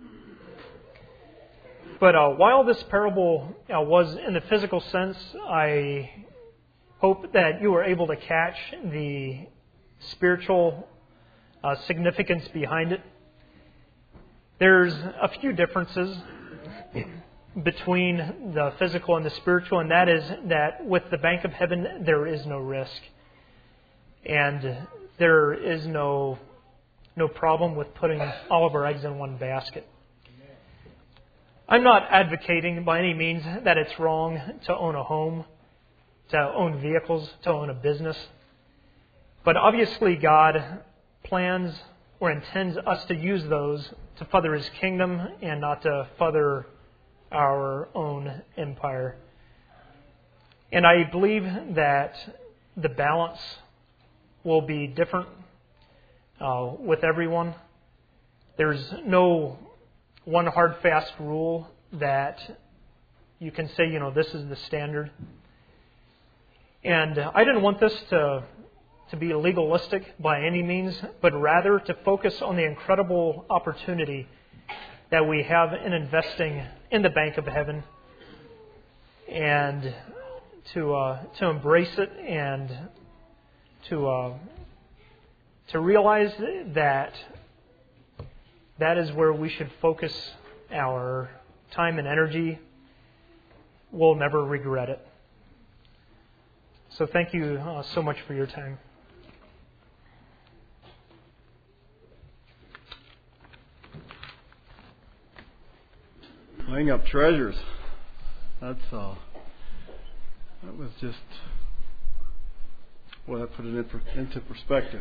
But while this parable was in the physical sense, I hope that you were able to catch the spiritual significance behind it. There's a few differences between the physical and the spiritual, and that is that with the Bank of Heaven, there is no risk. And there is no problem with putting all of our eggs in one basket. I'm not advocating by any means that it's wrong to own a home, to own vehicles, to own a business. But obviously God plans or intends us to use those to further His kingdom and not to further our own empire. And I believe that the balance will be different with everyone. There's no one hard, fast rule that you can say, this is the standard. And I didn't want this to be legalistic by any means, but rather to focus on the incredible opportunity that we have in investing in the bank of heaven, and to embrace it, and to realize that is where we should focus our time and energy. We'll never regret it. So thank you so much for your time. Laying up treasures. That was just, well, that put it into perspective.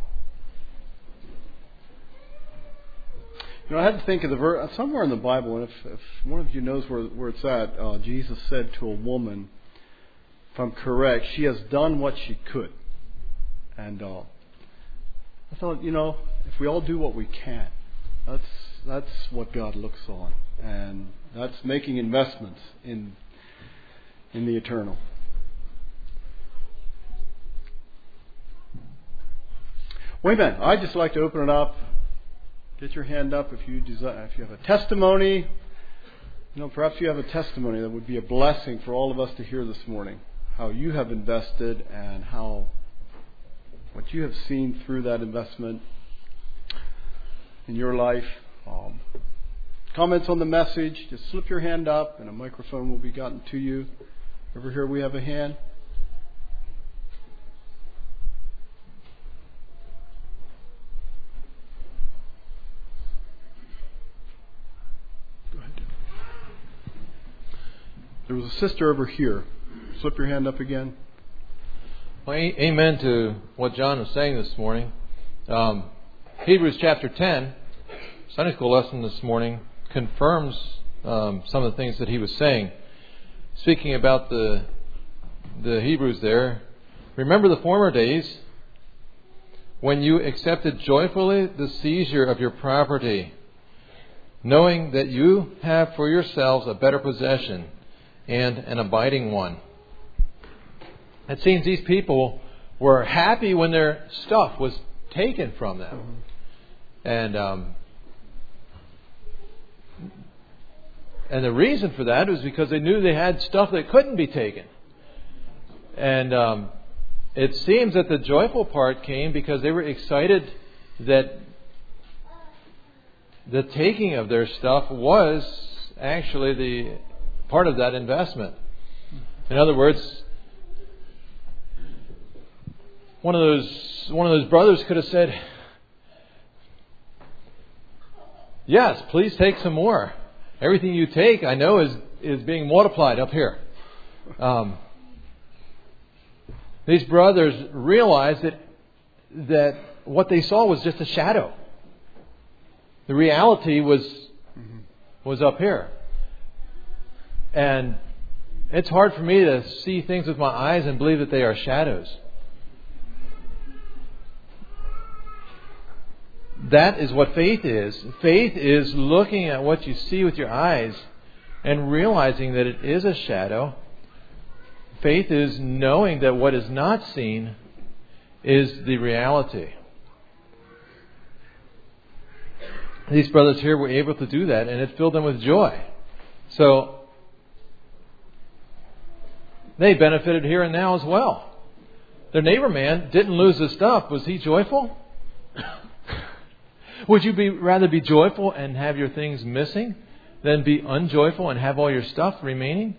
You know, I had to think of the verse somewhere in the Bible, and if one of you knows where it's at, Jesus said to a woman, if I'm correct, she has done what she could. And I thought, you know, if we all do what we can, that's what God looks on. And that's making investments in the eternal. Well, amen. I'd just like to open it up. Get your hand up if you desire. If you have a testimony, you know, perhaps you have a testimony that would be a blessing for all of us to hear this morning. How you have invested and what you have seen through that investment in your life. Comments on the message, just slip your hand up and a microphone will be gotten to you. Over here we have a hand. Go ahead. There was a sister over here. Slip your hand up again. Well, amen to what John was saying this morning. Hebrews chapter 10, Sunday school lesson this morning, confirms some of the things that he was saying. Speaking about the Hebrews there, remember the former days when you accepted joyfully the seizure of your property, knowing that you have for yourselves a better possession and an abiding one. It seems these people were happy when their stuff was taken from them. And the reason for that was because they knew they had stuff that couldn't be taken. And it seems that the joyful part came because they were excited that the taking of their stuff was actually the part of that investment. In other words, one of those brothers could have said, "Yes, please take some more. Everything you take, I know, is being multiplied up here." These brothers realized that what they saw was just a shadow. The reality was up here. And it's hard for me to see things with my eyes and believe that they are shadows. That is what faith is. Faith is looking at what you see with your eyes and realizing that it is a shadow. Faith is knowing that what is not seen is the reality. These brothers here were able to do that, and it filled them with joy. So they benefited here and now as well. Their neighbor man didn't lose his stuff. Was he joyful? Would you rather be joyful and have your things missing than be unjoyful and have all your stuff remaining?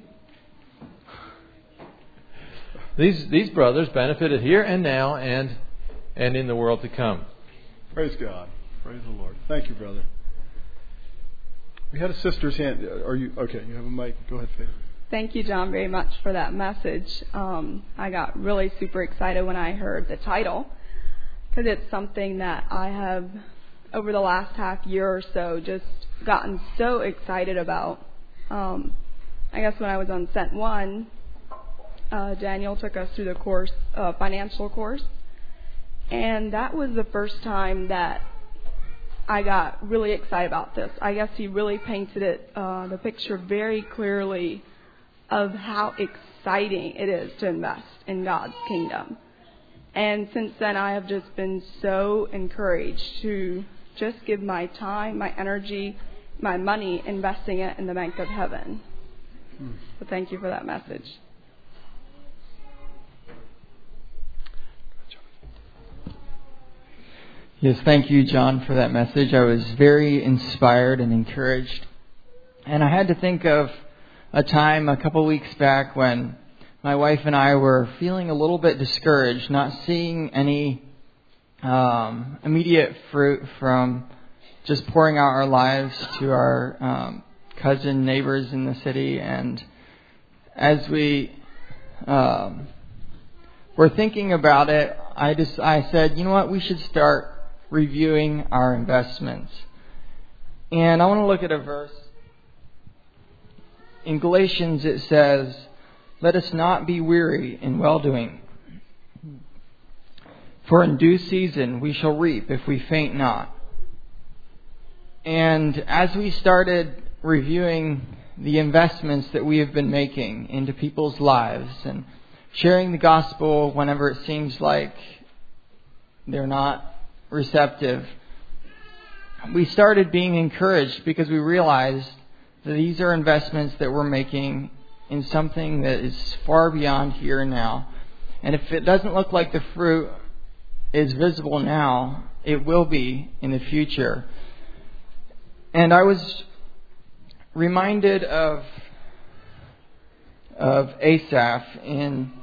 These brothers benefited here and now and in the world to come. Praise God. Praise the Lord. Thank you, brother. We had a sister's hand. Are you okay? You have a mic. Go ahead, Faith. Thank you, John, very much for that message. I got really super excited when I heard the title, because it's something that I have, over the last half year or so, just gotten so excited about. I guess when I was on Cent 1, Daniel took us through the course, financial course, and that was the first time that I got really excited about this. I guess he really painted it, the picture very clearly of how exciting it is to invest in God's kingdom. And since then, I have just been so encouraged to just give my time, my energy, my money, investing it in the bank of heaven. So thank you for that message. Yes, thank you, John, for that message. I was very inspired and encouraged. And I had to think of a time a couple weeks back when my wife and I were feeling a little bit discouraged, not seeing any immediate fruit from just pouring out our lives to our cousin neighbors in the city. And as we were thinking about it, I said, you know what, we should start reviewing our investments. And I want to look at a verse. In Galatians it says, "Let us not be weary in well-doing. For in due season we shall reap if we faint not." And as we started reviewing the investments that we have been making into people's lives and sharing the gospel whenever it seems like they're not receptive, we started being encouraged because we realized that these are investments that we're making in something that is far beyond here and now. And if it doesn't look like the fruit is visible now, it will be in the future. And I was reminded of Asaph in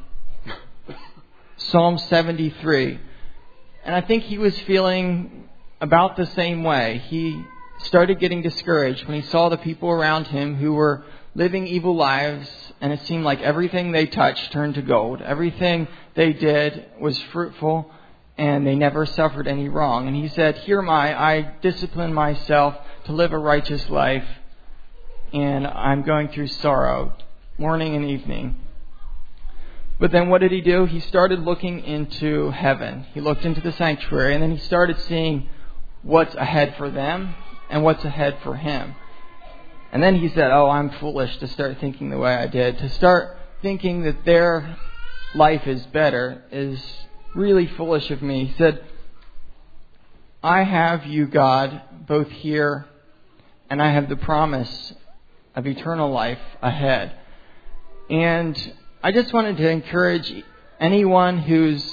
Psalm 73. And I think he was feeling about the same way. He started getting discouraged when he saw the people around him who were living evil lives, and it seemed like everything they touched turned to gold. Everything they did was fruitful, and they never suffered any wrong. And he said, "Here am I discipline myself to live a righteous life, and I'm going through sorrow, morning and evening." But then what did he do? He started looking into heaven. He looked into the sanctuary, and then he started seeing what's ahead for them and what's ahead for him. And then he said, "Oh, I'm foolish to start thinking the way I did. To start thinking that their life is better is really foolish of me." He said, "I have you, God, both here, and I have the promise of eternal life ahead." And I just wanted to encourage anyone who's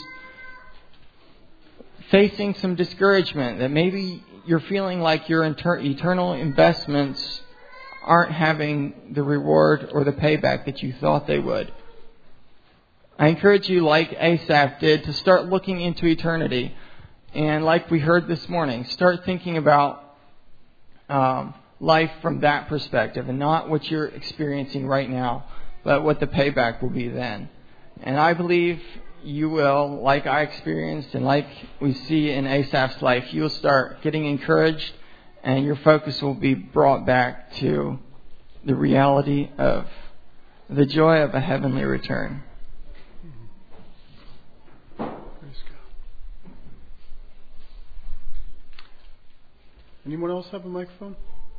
facing some discouragement, that maybe you're feeling like your eternal investments aren't having the reward or the payback that you thought they would. I encourage you, like Asaph did, to start looking into eternity. And like we heard this morning, start thinking about life from that perspective, and not what you're experiencing right now, but what the payback will be then. And I believe you will, like I experienced and like we see in Asaph's life, you will start getting encouraged, and your focus will be brought back to the reality of the joy of a heavenly return. Praise God. Anyone else have a microphone?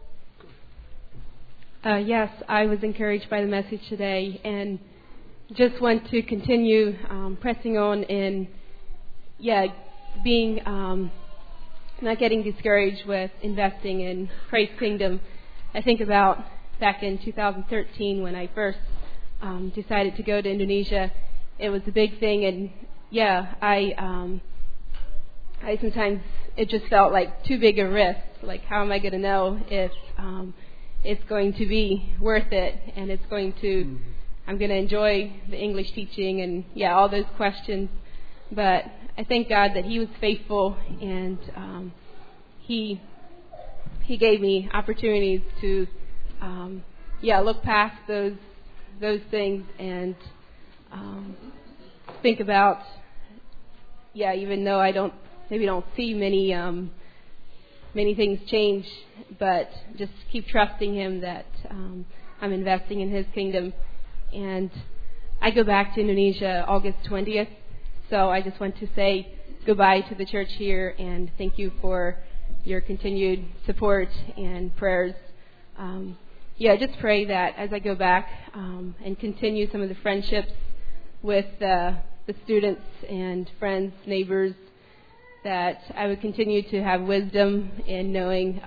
Yes, I was encouraged by the message today, and just want to continue pressing on in, being not getting discouraged with investing in Christ's kingdom. I think about back in 2013 when I first decided to go to Indonesia. It was a big thing, and I sometimes it just felt like too big a risk. Like, how am I going to know if it's going to be worth it, and it's going to, I'm going to enjoy the English teaching and all those questions. But I thank God that He was faithful, and He gave me opportunities to look past those things and think about even though I don't see many things change, but just keep trusting Him that I'm investing in His kingdom. And I go back to Indonesia August 20th, so I just want to say goodbye to the church here and thank you for your continued support and prayers. just pray that as I go back and continue some of the friendships with the students and friends, neighbors, that I would continue to have wisdom in knowing,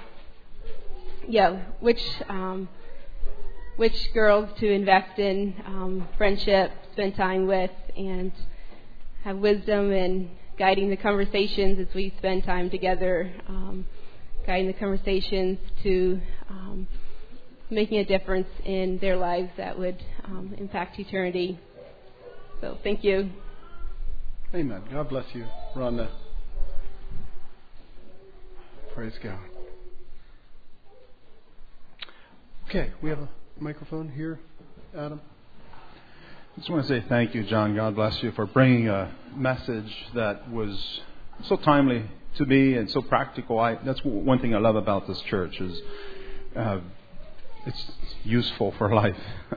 which girls to invest in friendship, spend time with, and have wisdom in guiding the conversations as we spend time together, guiding the conversations to making a difference in their lives that would impact eternity. So thank you. Amen. God bless you, Rhonda. Praise God. Okay, we have a microphone here. Adam. I just want to say thank you, John. God bless you for bringing a message that was so timely to me and so practical. That's one thing I love about this church is it's useful for life.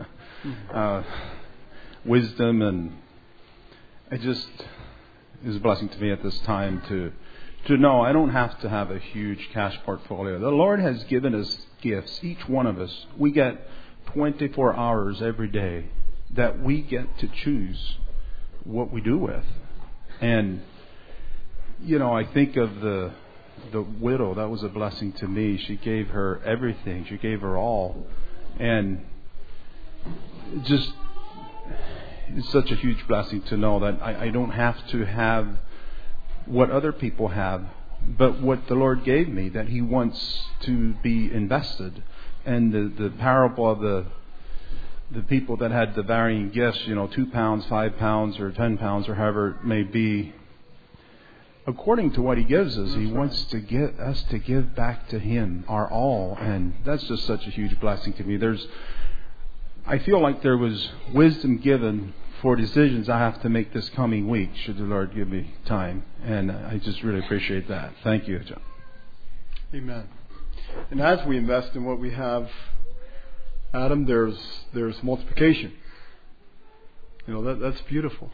Wisdom, and it just is a blessing to me at this time to know I don't have to have a huge cash portfolio. The Lord has given us gifts, each one of us. We get 24 hours every day that we get to choose what we do with. And, I think of the widow. That was a blessing to me. She gave her everything. She gave her all. And it's such a huge blessing to know that I don't have to have what other people have, but what the Lord gave me, that He wants to be invested. And the parable of the people that had the varying gifts, 2 pounds, 5 pounds, or 10 pounds, or however it may be, according to what He gives us, He wants to get us to give back to Him our all. And that's just such a huge blessing to me. I feel like there was wisdom given for decisions I have to make this coming week, should the Lord give me time. And I just really appreciate that. Thank you, John. Amen. And as we invest in what we have, Adam, there's multiplication. That's beautiful.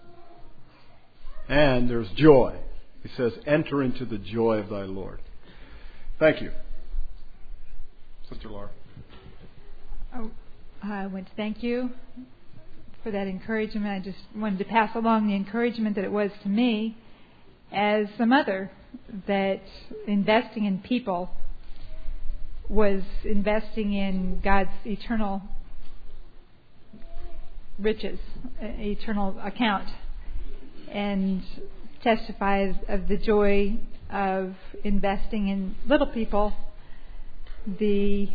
And there's joy. He says, enter into the joy of thy Lord. Thank you. Sister Laura. I want to thank you for that encouragement. I just wanted to pass along the encouragement that it was to me as a mother, that investing in people was investing in God's eternal riches, eternal account, and testifies of the joy of investing in little people, the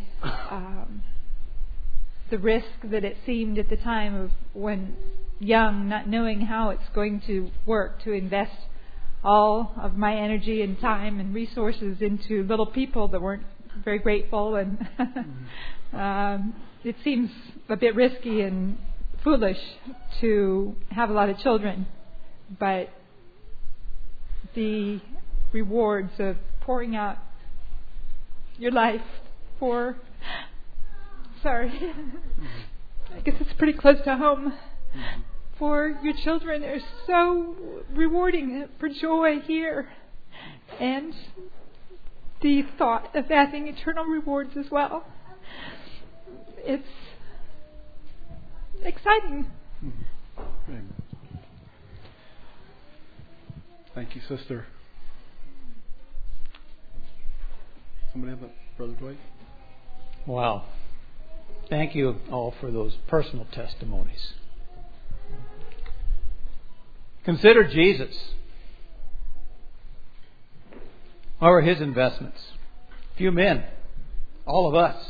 risk that it seemed at the time of when young, not knowing how it's going to work, to invest all of my energy and time and resources into little people that weren't very grateful, and it seems a bit risky and foolish to have a lot of children, but the rewards of pouring out your life for, I guess it's pretty close to home, for your children are so rewarding for joy here, and the thought of having eternal rewards as well. It's exciting. Amen. Thank you, sister. Somebody have a Brother Dwight? Wow. Thank you all for those personal testimonies. Consider Jesus. What were His investments? Few men. All of us.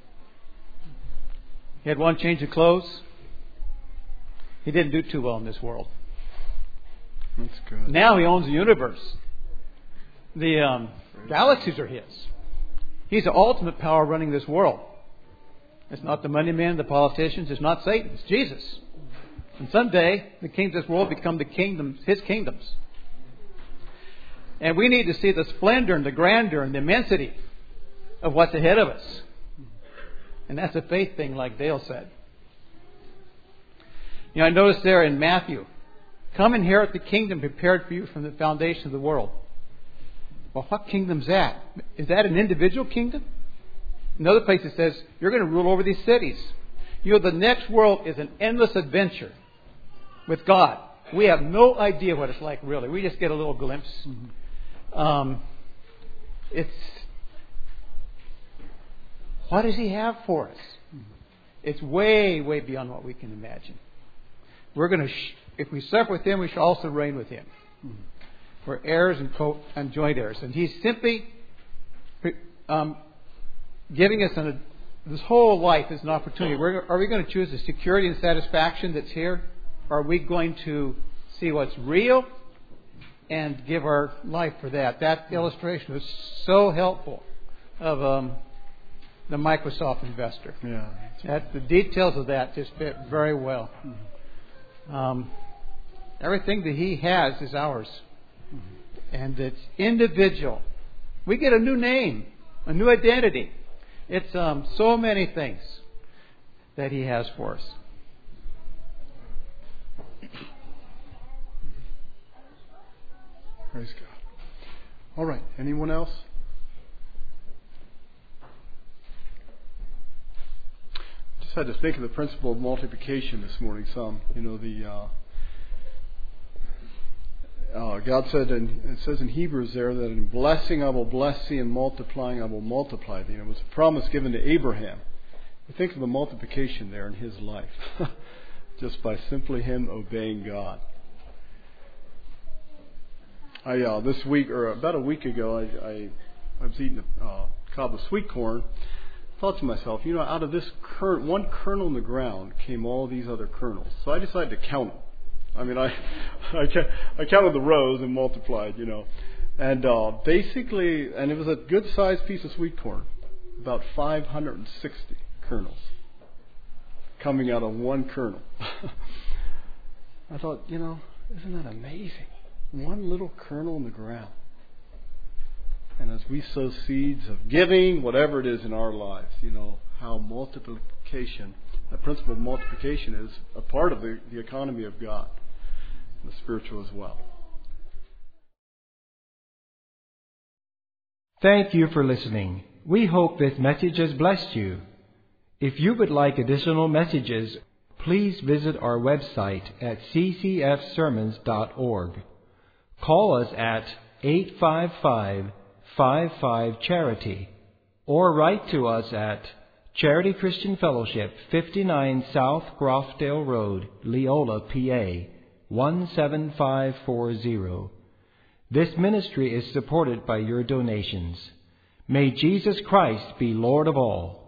He had one change of clothes. He didn't do too well in this world. That's good. Now He owns the universe. The galaxies are His. He's the ultimate power running this world. It's not the money men, the politicians. It's not Satan. It's Jesus. And someday the kings of this world become the kingdoms, His kingdoms. And we need to see the splendor and the grandeur and the immensity of what's ahead of us. And that's a faith thing, like Dale said. I noticed there in Matthew, come inherit the kingdom prepared for you from the foundation of the world. Well, what kingdom's that? Is that an individual kingdom? Another place it says, you're going to rule over these cities. You know, the next world is an endless adventure with God. We have no idea what it's like, really. We just get a little glimpse. What does He have for us? It's way, way beyond what we can imagine. We're going to, if we suffer with Him, we shall also reign with Him. We're heirs and joint heirs. And He's simply giving us this whole life as an opportunity. Are we going to choose the security and satisfaction that's here? Or are we going to see what's real and give our life for that? That illustration was so helpful of the Microsoft investor. Yeah, the details of that just fit very well. Everything that he has is ours. And it's individual. We get a new name, a new identity. It's so many things that He has for us. Praise God. All right. Anyone else? Just had to think of the principle of multiplication this morning some. You know, God said, and it says in Hebrews there, that in blessing I will bless thee, and multiplying I will multiply thee. And it was a promise given to Abraham. We think of the multiplication there in his life, just by simply him obeying God. This week, or about a week ago, I was eating a cob of sweet corn. Thought to myself, you know, out of this one kernel in the ground came all these other kernels. So I decided to count them. I mean, I counted the rows and multiplied, you know. And basically, and it was a good-sized piece of sweet corn, about 560 kernels coming out of one kernel. I thought, you know, isn't that amazing? One little kernel in the ground. And as we sow seeds of giving, whatever it is in our lives, you know, how multiplication, the principle of multiplication is a part of the economy of God, and the spiritual as well. Thank you for listening. We hope this message has blessed you. If you would like additional messages, please visit our website at ccfsermons.org. Call us at 855-55-CHARITY or write to us at Charity Christian Fellowship, 59 South Groffdale Road, Leola, PA, 17540. This ministry is supported by your donations. May Jesus Christ be Lord of all.